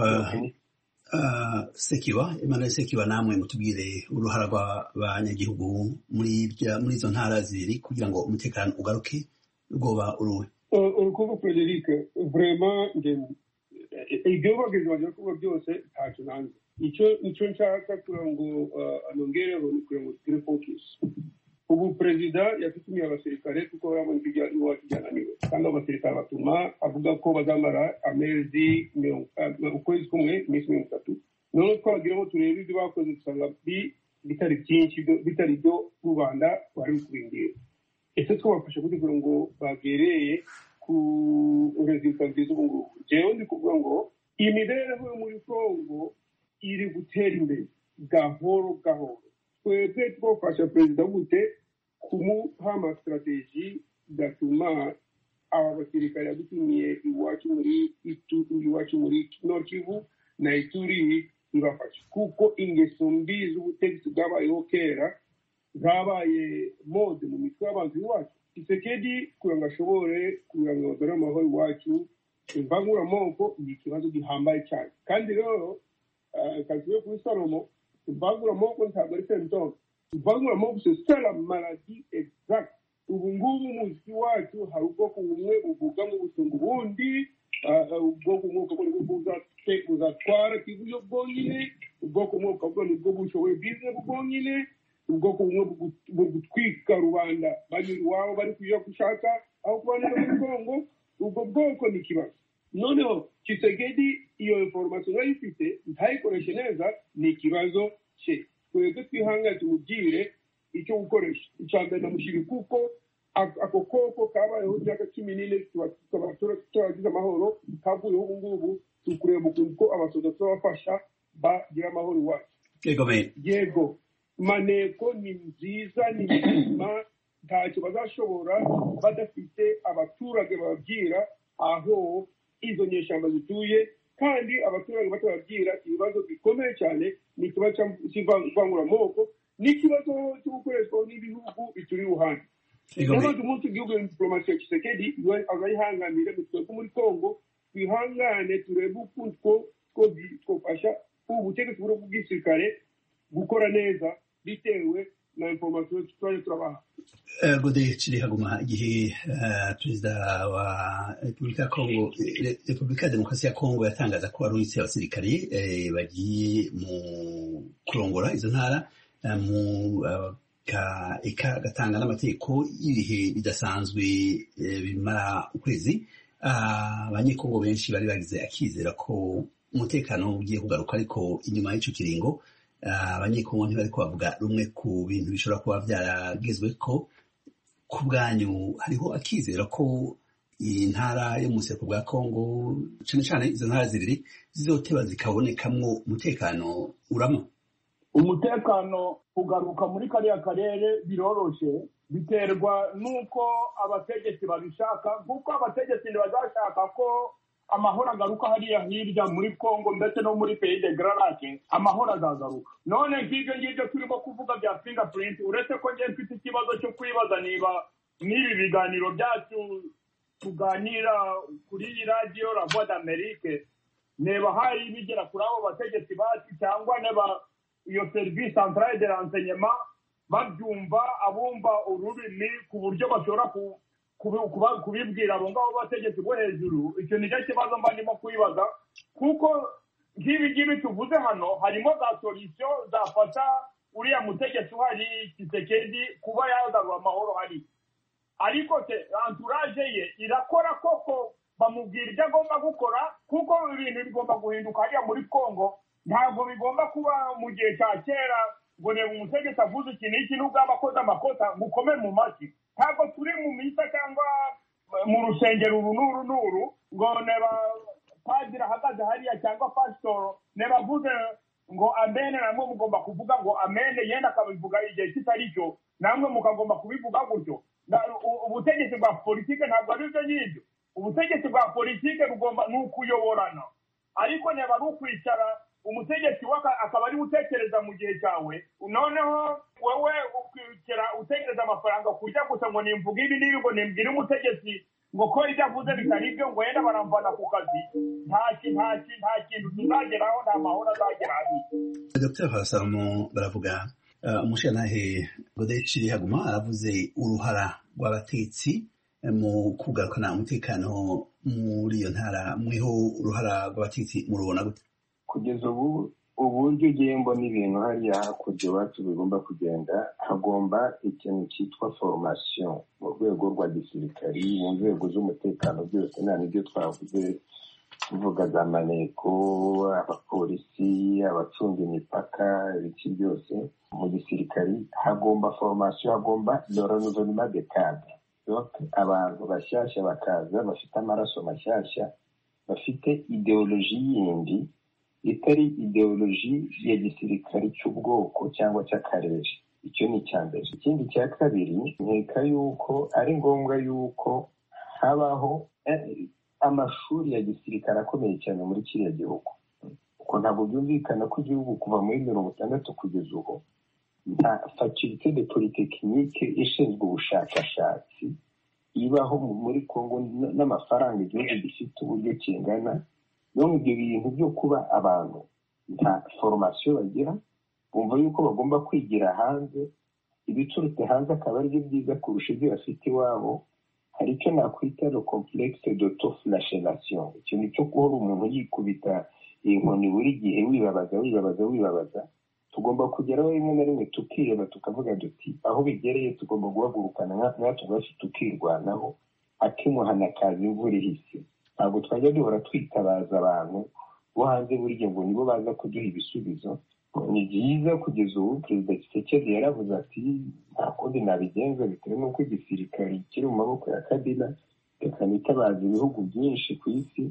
Sekiwa, Emmanuel Sekiwa, namwe mutubwire uruhara rw'abanyagihugu muri izo ntara zibiri kugira ngo umutekano ugaruke rwoba uruwe. Urukundo Frederic, vraiment ibyo bageze baje kuba byose ntacyo nanze. Icyo nshaka kugira ngo anongereho ni kugira ngo tugire focus. Ubu perezida yatumiye abasirikare kuko barabona ibyo iwacu byananiwe, kandi abasirikare batuma avuga ko bazamara ukwezi kumwe, iminsi 30. None twagira ngo turebe ibyo bakoze dusanga bitari byinshi, bitari byo rubanda bari kurindira. Ese twabafasha kugira ngo bagereye ku resultat nziza ubu ngubu. Jewe ndi kuvuga ngo imibereho yo muri Kongo iri gutera imbere gahoro gahoro. Twebwe twafasha perezida gute kumuha amasitrategi gatuma aba basirikare yadutumiye iwacu muri Nord Kivu na Ituri ibafasha, kuko ingeso mbi z'ubutegetsi bwabayeho kera zabaye mode mu mitwe y'abantu iwacu. Tshisekedi kugira ngo ashobore kugira ngo bagire amahoro iwacu, imvanguramoko ni ikibazo gihambaye cyane. Kandi rero kaziwe kuri Salomo, imvanguramoko ntabwo ari symptôme. Imvanguramoko c'est la maladie exacte. Ubu ngubu umuziki wacu hari ubwoko bumwe uvuga ngo gutunga ubundi, ubwoko bumwe buzatwara kibuyo bwonyine, ubwoko bumwe ukavuga nibwo bushoboye bize bwonyine, ubwoko bumwe bwo gutwika rubanda banyura iwabo bari kuja gushaka aho kubanira muri Kongo. Ubwo bwoko ni ikibazo. Noneho Tshisekedi iyo information ayifite ntayikoreshe neza, ni ikibazo cye. Twebwe twihangane tumubwire icyo gukoresha. Icambere namushiri kuko ako koko kabayeho imyaka 14 tukaba turagize amahoro, kavuyeho ubu ngubu tukureba uko abasoda tubafasha bagira amahoro iwacu. Yego maneko ni nziza, ni nzima, ntacyo bazashobora badafite abaturage bababwira aho izo nyeshyamba zituye, kandi abaturage batababwira ibibazo bikomeye cyane. Ni ikibazo cy'ivanguraamoko, n'ikibazo cyo gukoreshwa n'ibihugu bituri iruhande. N'abandi umunsi igihugu diplomasi ya Tshisekedi azayihanganire twebwe muri Kongo, twihangane turebe ukuntu twofasha ubutegetsi bw'igisirikare gukora neza bitewe na information twaje turabaha. Gode Chirihaguma, igihe perezida wa Repubulika ya Kongo, Repubulika ya Demokarasi ya Kongo yatangaza ko aruritse abasirikare bagiye mu kurongora izo ntara mu gatanga n'amategeko y'ibihe bidasanzwe bimara ukwezi. Abanyekongo benshi bari bagize akizera ko umutekano ugiye kugaruka, ariko inyuma y'icyo kiringo abanyekongo ntibariko bavuga rumwe ku bintu bishobora kuba byaragezwe ko. Ku bwanyu hariho akizera ko intara yo mu buseruko bwa Kongo, cyane cyane izo ntara zibiri, zizoteba zikabonekamwo umutekano uramo? Umutekano kugaruka muri kariya karere biroroshe, biterwa n'uko abategetsi babishaka. Kuko abategetsi ntibazashaka ko amahoro agaruka hariya hirya muri Kongo ndetse no muri Pays de Grand Lac, amahoro azagaruka. None nk'ibyo ngibyo turimo kuvuga bya fingerprint, uretse ko njye mfite ikibazo cyo kwibaza niba n'ibi biganiro byacu tuganira kuri iyi radiyo La Voix d'Amérique neba hari bigera kuri abo bategetsi bacu, cyangwa neba iyo service centrale de renseignement babyumva, abumva ururimi ku buryo bashobora kubibwira abo ngabo bategetsi bo hejuru. Icyo ni cyo kibazo mba ndimo kwibaza, kuko nk'ibi ngibi tuvuze hano harimo za solution zafata uriya mutegetsi uhari Tshisekedi kuba yagarura amahoro hari, ariko entourage ye irakora koko bamubwira ibyo agomba gukora, kuko ibintu bigomba guhinduka hariya muri Kongo. Ntabwo bigomba kuba mu gihe cya kera ngo reba umutegetsi avuze iki n'iki n'ubwo aba akoze amakosa ngo ukome mu mashyi. Ntabwo turi mu misa cyangwa mu rusengero uru n'uru n'uru ngo neba padiri ahagaze hariya cyangwa pasitoro neba avuze ngo amene, namwe mugomba kuvuga ngo amene, yenda akabivuga igihe kitari cyo, namwe mukagomba kubivuga gutyo. Ubutegetsi bwa politike ntabwo ari byo ngibyo. Ubutegetsi bwa politike bugomba ni ukuyoborana, ariko neba ari ukwicara umutegetsi akaba ari utekereza mu gihe cyawe, noneho wowe ukwicara utekereza amafaranga kurya gusa ngo nimvuga ibi n'ibi ngo nimbwire umutegetsi ngo ko ibyo avuze bitari byo ngo yenda baramvana ku kazi. Nta kintu tuzageraho, nta mahoro azagera hariya. Dr. Salomo baravuga umushirantahe Godefroid Chirihaguma aravuze uruhara rw'abatetsi mu kugarukana umutekano muri iyo ntara. Mwiho uruhara rw'abatetsi murubona gute? Kugeza ubu uburyo ugiye mbona ibintu hariya hakurya iwacu bigomba kugenda, hagomba ikintu cyitwa formation mu rwego rwa gisirikari, mu nzego z'umutekano byose. Nta n'ibyo twavuze tuvuga za maneko, abapolisi, abacunga imipaka, ibiki byose. Mu gisirikari hagomba formation, hagomba le renouvellement des cadres. Donc abantu bashyashya bakaza bafite amaraso mashyashya, bafite ideoloji yindi itari ideoloji ya gisirikari cy'ubwoko cyangwa cy'akarere. Icyo ni icya mbere. Ikindi cya kabiri, nkeka yuko ari ngombwa yuko habaho amashuri ya gisirikare akomeye cyane muri kiriya gihugu, kuko ntabwo byumvikana ko igihugu kuva muri 60 kugeza ubu nta faculté de polytechnique ishinzwe ubushakashatsi ibaho muri Kongo, n'amafaranga igihugu gifite uburyo kingana. None ibyo bintu byo kuba abantu nta formation bagira, bumva yuko bagomba kwigira hanze, ibiturutse hanze akaba ari byo byiza kurusha ibyo bafite iwabo. Hari icyo nakwita le complexe d'autoflagellation, ikintu cyo guhora umuntu yikubita inkoni buri gihe wibabaza. Tugomba kugeraho rimwe na rimwe tukireba tukavuga duti aho bigereye tugomba guhagurukana natwe ubwacu tukirwanaho, akimuhana kazi imvura ihise. Ntabwo twajya duhora twitabaza abantu bo hanze buri gihe ngo nibo baza kuduha ibisubizo. Ni byiza kugeza ubu Perezida Tshisekedi yaravuze ati nta kundi nabigenza bitewe n'uko igisirikari kiri mu maboko ya Kabila, reka nitabaza ibihugu byinshi ku isi.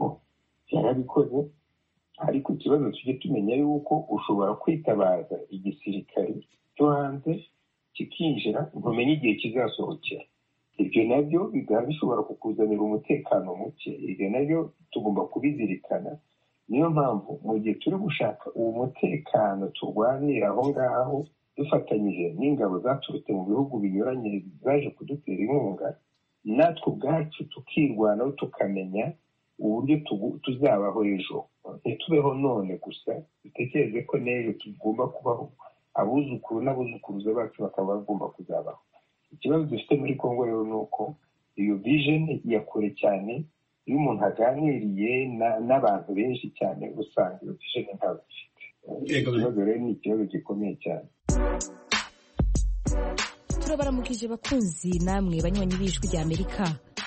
Yarabikoze, ariko ikibazo tujye tumenya yuko ushobora kwitabaza igisirikari cyo hanze kikinjira ntumenye igihe kizasohokera. Ibyo nabyo bigaba bishobora kukuzanira umutekano muke. Ibyo nabyo tugomba kubizirikana. Niyo mpamvu mu gihe turi gushaka uwo mutekano turwanira aho ngaho dufatanyije n'ingabo zaturutse mu bihugu binyuranye zaje kudutera inkunga, natwe ubwacu tukirwanaho tukamenya uburyo tuzabaho ejo. Ntitubeho none gusa dutekereze ko n'ejo tugomba kubaho, abuzukuru n'abuzukuruza bacu bakaba bagomba kuzabaho. Ikibazo dufite muri Kongo rero ni uko iyo vision ya kure cyane, iyo umuntu aganiriye n'abantu benshi cyane usanga iyo vision ntabwo ifite. Ikibazo rero ni ikibazo gikomeye cyane. turabaramukije bakunzi namwe banywanyi b'ijwi rya Amerika.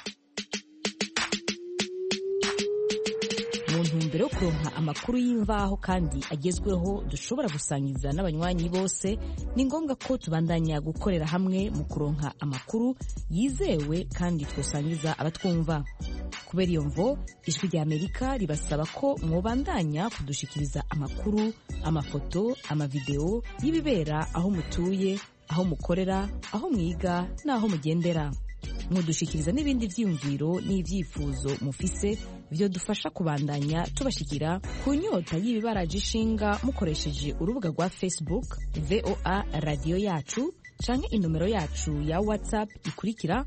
Mu ntumbero yo kuronka amakuru y'imvaho kandi agezweho dushobora gusangiza n'abanywanyi bose, ni ngombwa ko tubandanya gukorera hamwe mu kuronka amakuru yizewe kandi twosangiza abatwumva. Kubera iyo mvo, ijwi rya Amerika ribasaba ko mwobandanya kudushikiriza amakuru, amafoto, amavideo y'ibibera aho mutuye, aho mukorera, aho mwiga n'aho mugendera. Mudushikiriza n'ibindi vyiyumviro n'ivyifuzo mufise vyo dufasha kubandanya tubashikira ku nyota y'ibibaraje ishinga mukoresheje urubuga rwa Facebook VOA Radio Yacu canke inomero yacu ya WhatsApp ikurikira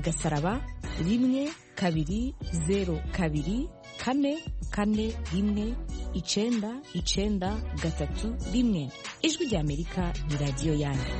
*1kabiri 02 Ijwi rya Amerika ni radio yanyu.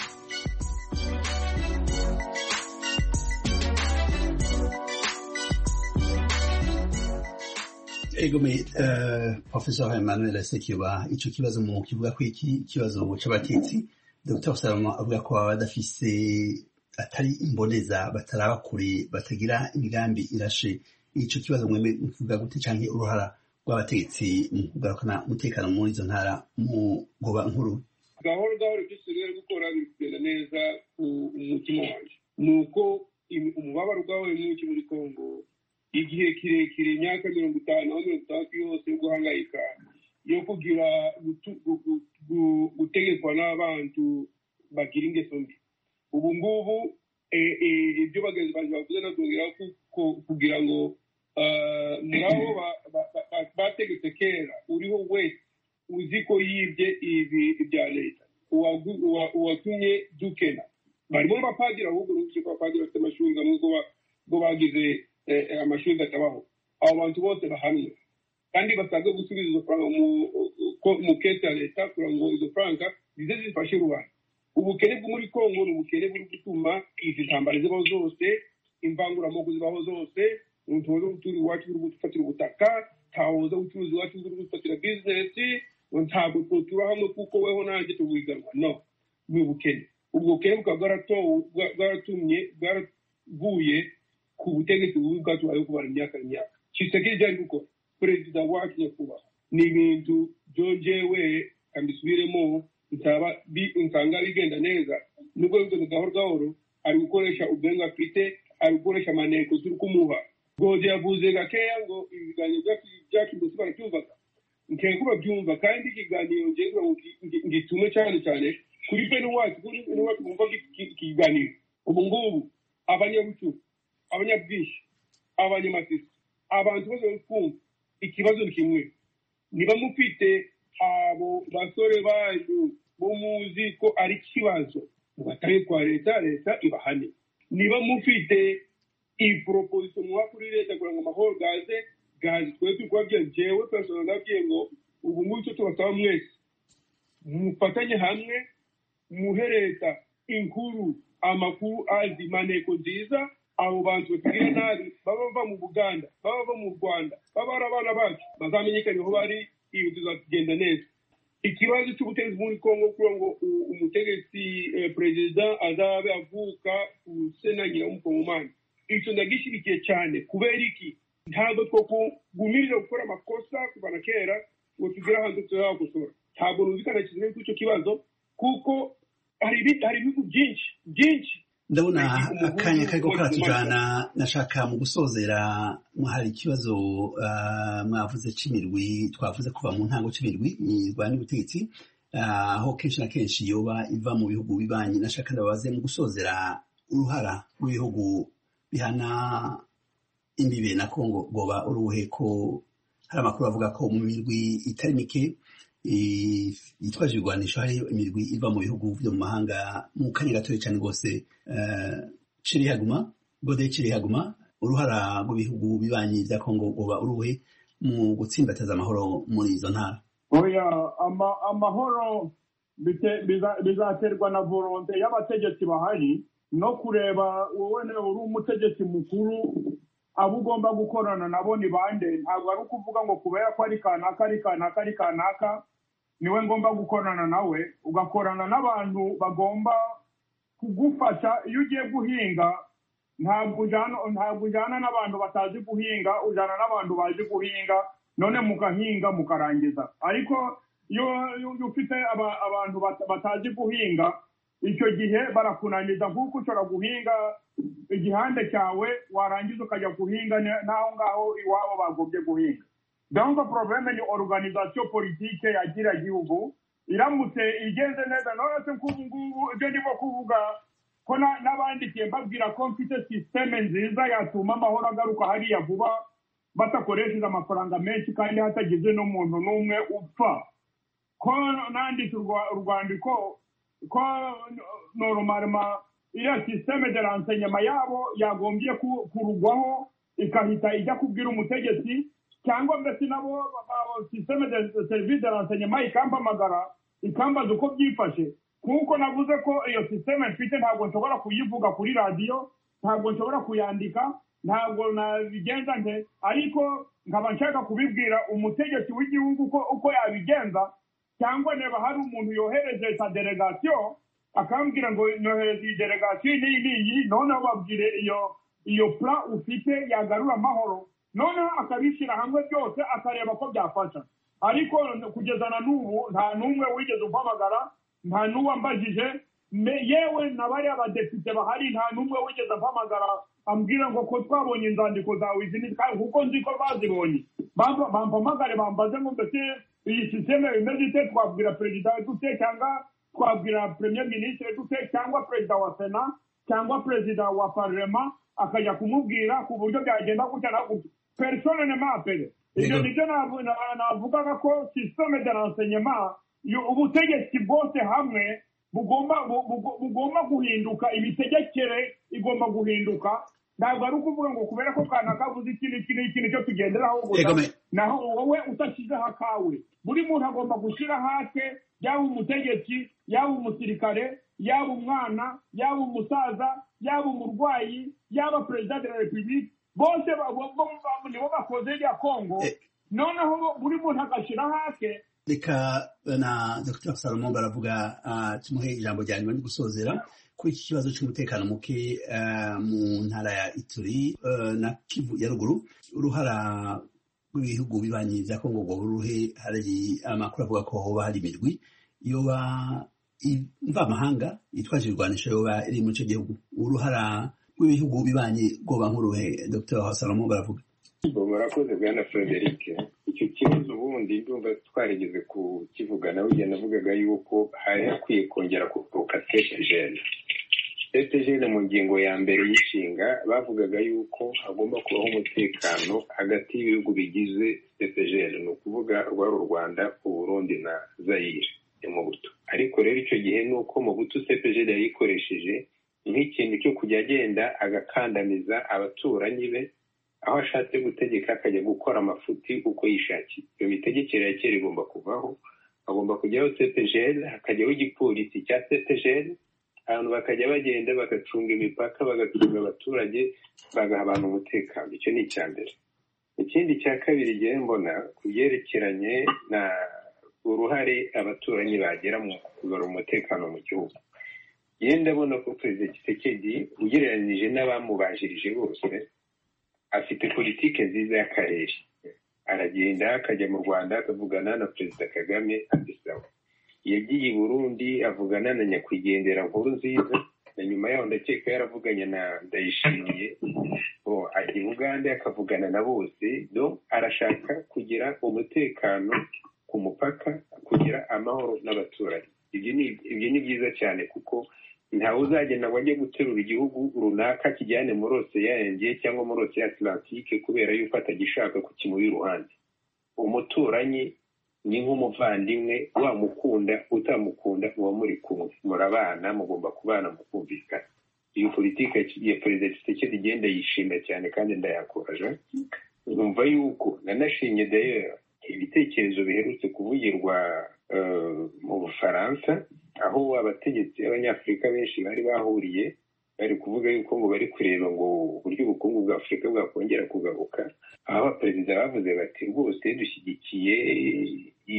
Egome, Professor Emmanuel Sekiba, ico kibazo mu kivuga ko iki kibazo c'abatetsi, Dr. Salomon avuga ko badafise atari imboneza, bataraba kure, batagira imigambi irashe. Ico kibazo mweme mukivuga gute canke uruhara rw'abatetsi mu kugarukana umutekano muri izo ntara mu goba nkuru? Gahoro dusigaye gukora bigenda neza ku mutima wanje. Nuko umubabaro bwawe mwinshi muri Kongo, igihe kirekire imyaka 50 yose yo guhangayika yo kugira gutegekwa n'abantu bagira ingeso mbi. Ubu ngubu ibyo bagenzi banjye bavuze natubwira kugira ngo naho bategetse kera uriho wese uzi ko yibye ibi bya leta uwatumye dukena. Barimo abapadiri ahubwo n'uko abapadiri bafite amashuri nubwo bagize amashuri atabaho. Abo bantu bose bahamwe kandi basabwe gusubiza izo faranga mu kete ya leta kugira ngo izo faranga zize zifashe rubanda. Ubukene bwo muri Kongo ni ubukene buri gutuma izi ntambara zibaho zose, imvanguramoko zibaho zose, utuzo uturi wacu buri gufatira ubutaka, tawoza utuzi wacu buri gufatira business, ntabwo tutura hamwe kuko weho nanjye tuwiganwa. No, ni ubukene. Ubwo bukene bwaratumye bwaraguye ku butegetsi bw'ubwacu ayo kubara imyaka Tshisekedi jari gukora perezida wacu nyakubahwa ni ibintu byongewe kambisubiremo nsanga bigenda neza. Nubwo bigoze gahoro ari gukoresha ubwenga afite, ari gukoresha amaneko turi kumuha. Gode yavuze gakeya ngo ibiganiro byacu mbese barabyumvaga, nkeye kuba byumva kandi ikiganiro ngitume cyane kuri bene wacu bumva ikiganiro. Ubu ngubu abanyabucu, abanyabwishi, abanyamasisi, abantu bose bakumva ikibazo ni kimwe. Niba mufite abo basore banyu bo muzi ko ari kibazo mubataye kwa leta ibahane. Niba mufite iproposition muha kuri leta kugira ngo amahoro gaze twe twabye jewe personal ndabye ngo ubu ngubu cyo tubasaba mwese mufatanye hamwe muhereta inkuru amakuru azi maneko nziza. Abo bantu bagira nabi baba mu Buganda, baba mu Rwanda, baba abana bacu bazamenyekana aho bari, ibi tuzagenda neza. Ikibazo cy'ubutegetsi muri Kongo kugira ngo umutegetsi president azabe avuka usenagira umukongomani, icyo ndagishirikiye cyane. Kubera iki? Ntabwo gumirira gukora amakosa kubana kera ngo tugire ahantu tuzakosora. Ntabwo nuzikana kizwe icyo kibazo kuko hari ibihugu byinshi. Ndabona akanya kariko karatujana. Nashaka mu gusozera hari ikibazo mwavuze c'imirwi, twavuze kuva mu ntango c'imirwi irwanya ubutegetsi, aho kenshi na kenshi yoba iva mu bihugu bibanyi. Nashaka ndabaze mu gusozera uruhara rw'ibihugu bihana imbibe na Kongo goba uruhe, ko hari amakuru avuga ko mu mirwi itari mike yitwaje ibigwanisho hariyo imirwi iva mu bihugu vyo mu mahanga. Mu kanya gatoya cyane rwose, Gode Chirihaguma, uruhara rw'ibihugu bibanyi vya Kongo goba uruhe mu gutsimbataza amahoro muri izo ntara? Oya, amahoro bizaterwa na volonte y'abategetsi bahari no kureba wowe uri umutegetsi mukuru abo ugomba gukorana nabo ni bande. Ntabwo ari ukuvuga ngo kubera ko ari kanaka niwe ngomba gukorana nawe. Ugakorana n'abantu bagomba kugufasha iyo ugiye guhinga. Ntabwo ujyana n'abantu batazi guhinga, ujyana n'abantu bazi guhinga, none mugahinga mukarangiza. Ariko iyo ufite abantu batazi guhinga, icyo gihe barakunaniza, nk'uko ushobora guhinga igihande cyawe warangiza ukajya guhinga n'aho ngaho iwabo bagombye guhinga. Donc problème ni organisation politique yagira gihugu iramutse igenze neza. None se ngubu ibyo ndimo kuvuga ko n'abandikiye mbabwira ko mfite systeme nziza yatuma amahoro agaruka hariya vuba batakoresheje amafaranga menshi kandi hatagize n'umuntu n'umwe upfa. Ko nanditse urwandiko ko normalement iriya systeme de renseignement yabo yagombye kurugwaho ikahita ijya kubwira umutegetsi, cyangwa mbese nabo systeme de service de renseignement ikampamagara ikambaza uko byifashe. Kuko navuze ko iyo systeme mfite ntabwo nshobora kuyivuga kuri radio, ntabwo nshobora kuyandika, ntabwo nabigenza nte, ariko nkaba nshaka kubibwira umutegetsi w'igihugu uko yabigenza. Cyangwa niba hari umuntu yohereje sa delegation akambwira ngo nohereze iyi delegation n'iyi, noneho babwire iyo plan ufite yagarura amahoro, noneho akabishyira hamwe byose akareba ko byafasha. Ariko kugeza na n'ubu nta n'umwe wigeze umpamagara, nta n'uwambajije, yewe n'abari abadepite bahari nta n'umwe wigeze ampamagara ambwira ngo ko twabonye inzandiko zawe izi kuko nzi ko bazibonye. Bampamagare bambaze ngo mbese iyi systeme imeze ite, twabwira perezida dute, cyangwa twabwira premier ministre dute, cyangwa perezida wa sena, cyangwa perezida wa parlement akajya kumubwira ku buryo byagenda gutya na gutya. Personne ne m'a appelé. Ibyo nibyo navugaga ko systeme de renseignement ubutegetsi bwose hamwe bugomba guhinduka, imitegekere igomba guhinduka. Ntabwo ari ukuvuga ngo kubera ko kana kavuze iki cyo tugenderaho gusa naho wowe utashyizeho akawe. Buri muntu agomba gushyira hake, yaba umutegetsi, yaba umusirikare, yaba umwana, yaba umusaza, yaba umurwayi, yaba perezida de la republique, bose nibo bakoze rya Kongo. Noneho buri muntu agashyira hake. Reka na Dr. Salomon baravuga tumuhe ijambo rya nyuma gusozera kuri iki kibazo cy'umutekano muke mu ntara ya Ituri na Kivu ya ruguru. Uruhara rw'ibihugu bibanyi bya Kongo ngo ruhe, hari amakuru avuga ko hoba hari imirwi yoba mvamahanga yitwaje ibirwanisho yoba iri mu cyo gihugu. Uruhara rw'ibihugu bibanyi rwoba nk'uruhe, Dr. Salomon baravuga. Murakoze bwana Frederic. Icyo kibazo ubundi ndumva twarigeze kukivuga, nawe ugenda avugaga yuko hari hakwiye kongera kuvuka CPGL mu ngingo ya mbere y'ishinga bavugaga yuko hagomba kubaho umutekano hagati y'ibihugu bigize CPGL, ni ukuvuga rwari u Rwanda, u Burundi na Zaire ya Mobutu. Ariko rero icyo gihe ni uko Mobutu CPGL yayikoresheje nk'ikintu cyo kujya agenda agakandamiza abaturanyi be, aho ashatse gutegeka akajya gukora amafuti uko yishakiye. Iyo mitegekere ya kera igomba kuvaho, agomba kujyaho CPGL, hakajyaho igipolisi cya CPGL, abantu bakajya bagenda bagacunga imipaka, bagacunga abaturage, bagaha abantu umutekano. Icyo ni icya mbere. Ikindi cya kabiri gihe mbona ku byerekeranye na uruhare abaturanyi bagira mu kugarura umutekano mu gihugu. Yenda ndabona ko Perezida Tshisekedi ugereranyije n'abamubajirije bose afite politike nziza y'akarere. Aragenda akajya mu Rwanda akavugana na Perezida Kagame abisawa. Yagiye i Burundi avugana na nyakwigendera Nkurunziza, na nyuma yaho ndakeka yaravuganye na Ndayishimiye. Ajya i Bugande akavugana na bose. Arashaka kugira umutekano ku mupaka, kugira amahoro n'abaturage. Ibyo ni byiza cyane kuko ntawe uzagenda ngo ajye guterura igihugu runaka kijyane muri Ocean cyangwa muri Ocean Atlantique kubera yuko atagishaka kukimuha iruhande. Umuturanyi ni nk'umuvandimwe, wamukunda utamukunda muba muri kumwe, murabana, mugomba kubana mukumvikana. Iyo politike ya Perezida Tshisekedi igenda yishimira cyane kandi ndayakoraje. Numva yuko nanashimye d'ailleurs ibitekerezo biherutse kuvugirwa mu Bufaransa, aho abategetsi b'Abanyafurika benshi bari bahuriye bari kuvuga yuko ngo bari kureba ngo uburyo ubukungu bwa Afurika bwakongera kugaruka. Aho abaperezida bavuze bati rwose dushyigikiye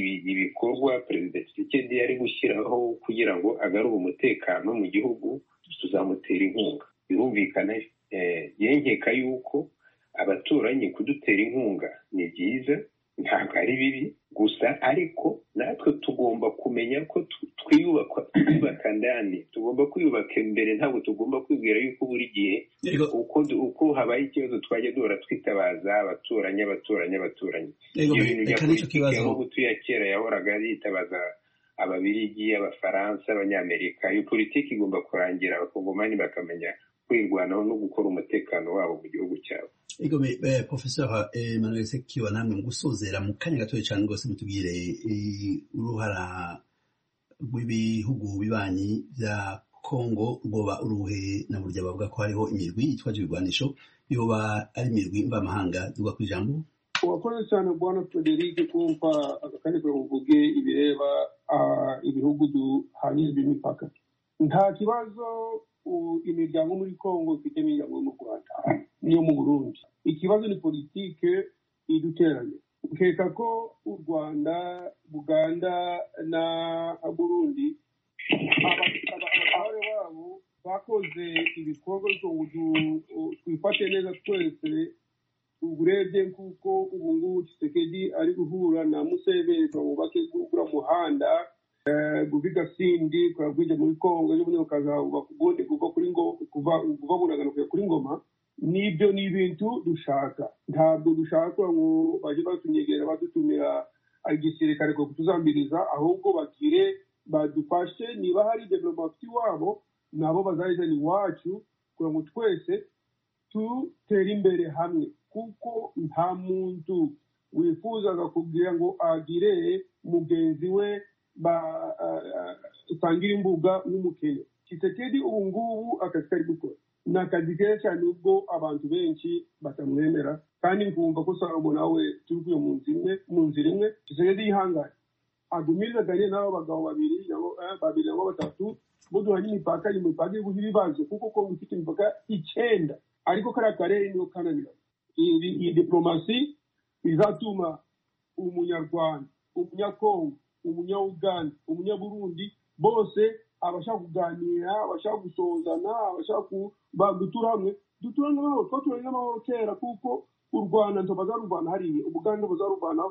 ibikorwa Perezida Tshisekedi ari gushyiraho kugira ngo agarure umutekano mu gihugu tuzamutera inkunga. Birumvikana yenkeka yuko abaturanyi kudutera inkunga ni byiza, ntabwo ari bibi gusa, ariko natwe tugomba kumenya ko twiyubaka ndani, tugomba kwiyubaka imbere, ntabwo tugomba kwibwira yuko buri gihe uko habaye ikibazo twajya duhora twitabaza abaturanyi. Iyo bintu bya politiki nk'ubu tuya kera yahoraga yitabaza ababirigi, abafaransa, abanyamerika. Iyo politiki igomba kurangira, abakongomani bakamenya kwirwanaho no gukora umutekano wabo mu gihugu cyabo. Professor Emmanuel Sekiwa, namwe mu gusozera mu kanya gatoya cyane rwose mutubwire uruhara rw'ibihugu bibanyi bya Kongo rwoba uruhe, na burya bavuga ko hariho imirwi yitwaje ibigwanisho, yoba ari imirwi mvamahanga. Duga ku ijambo. Wakoze cyane Bwana Frederic kumva akakanya kuvuge ibireba ibihugu duhanyije imipaka. Nta kibazo imiryango muri Kongo ifite imiryango mu Rwanda niyo mu Burundi. Ikibazo ni politike iduteranye. Ukeka ko u Rwanda, Buganda na Burundi abatware babo bakoze ibikorwa ngo twifate neza twese. Uburebye kuko ubu ngubu Tshisekedi ari guhura na Museveni bubake gukura muhanda guviga sindi kwagwije muri Kongo yo bunyo kaza ubundi kuva bunagana kuri Ngoma. Nibyo ni ibintu dushaka, ntabwo dushaka ngo baje batunyegera badutumira igisirikare ko kutuzambiriza, ahubwo bagire badufashe, niba hari development wabo nabo bazayizana iwacu kugira ngo twese tutera imbere hamwe, kuko nta muntu wifuzaga kugira ngo agire mugenzi we utangira imbuga n'umukene. Tshisekedi ubu ngubu akazi kari gukora ni akazi keza cyane, ubwo abantu benshi batamwemera, kandi nkumva ko Salomo nawe turi mu nzira imwe. Tshisekedi yihangane agumiriza gariye n'abo bagabo babiri nabo batatu buduhanye imipaka iri guha ibibazo, kuko Kongo ifite imipaka 9, ariko kariya karere niyo kananira. Iyi diplomasi izatuma umunyarwanda, umunyakongo, umunyauganda, umunyaburundi bose abashaka kuganira, abashaka gusozana, abashaka gutura hamwe, duturane n'amahoro. Twaturanye n'amahoro kera, kuko u Rwanda ntibazaruvana hariya, Ubuganda bazaruvana,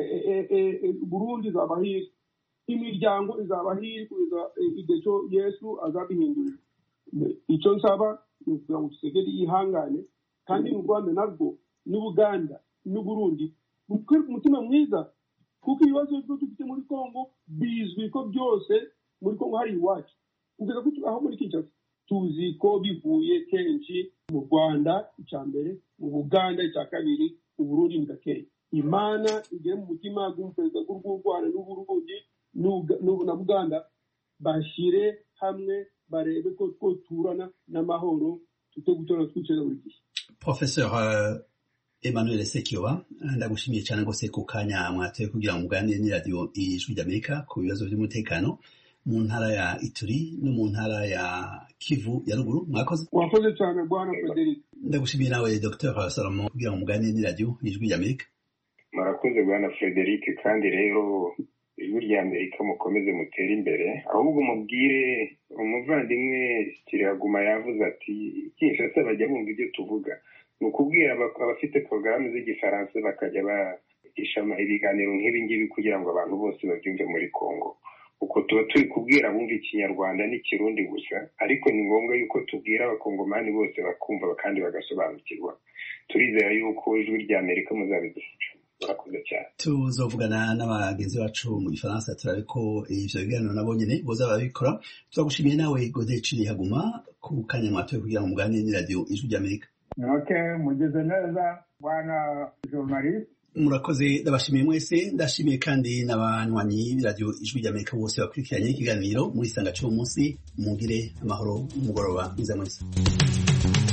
Burundi izabahira, imiryango izabahira kugeza igihe cyo Yesu azabihindurira. Icyo nsaba ni ukugira ngo Tshisekedi yihangane, kandi mu Rwanda narwo n'Ubuganda n'Uburundi bukore umutima mwiza, kuko ibibazo byo dufite muri Kongo bizwi ko byose muri Kongo hari iwacu, kugeza aho muri Kinshasa tuzi ko bivuye kenshi mu Rwanda icya mbere, mu Buganda icya kabiri, Uburundi ni gakeya. Imana igere mu mutima w'umuperezida w'u Rwanda n'Uburundi na Buganda, bashyire hamwe barebe ko twoturana n'amahoro, tute gutora twicana buri gihe. Professor Emmanuel Sekiwa, ndagushimiye cyane rwose ku kanya mwatoye kugira ngo muganire n'iradiyo Ijwi ry'Amerika ku bibazo by'umutekano mu ntara ya Ituri no mu ntara ya Kivu ya ruguru. Mwakoze cyane Bwana Frederic. Ndagushimiye nawe Dr. Salomo kugira ngo muganire n'iradiyo Ijwi ry'Amerika. Murakoze Bwana Frederic, kandi rero Ijwi ry'Amerika mukomeze mutere imbere, ahubwo mubwire umuvandimwe Kiraguma yavuze ati Kinshasa bajya bumva ibyo tuvuga. Ni ukubwira abafite porogaramu z'igifaransa bakajya ishama ibiganiro nk'ibi ngibi kugira ngo abantu bose babyumve muri Kongo, uko tuba turi kubwira abumva Ikinyarwanda n'Ikirundi gusa, ariko ni ngombwa yuko tubwira abakongomani bose bakumva kandi bagasobanukirwa. Turizera yuko Ijwi ry'Amerika muzabidufasha. Murakoze cyane. Tuzovugana n'abagenzi bacu mu Gifaransa turabe ko ivyo biganiro nabo nyene boza babikora. Turagushimiye nawe Gode Cirihaguma ku kanya mwatoye kugira ngo muganire n'iradiyo Ijwi ry'Amerika. Okay, mugeze neza Bwana journalist. Murakoze, ndabashimiye mwese, ndashimiye kandi n'abanywanyi b'iradiyo Ijwi ry'Amerika bose bakurikiranye ikiganiro muri Sanga cy'umunsi. Mugire amahoro n'umugoroba mwiza mwese.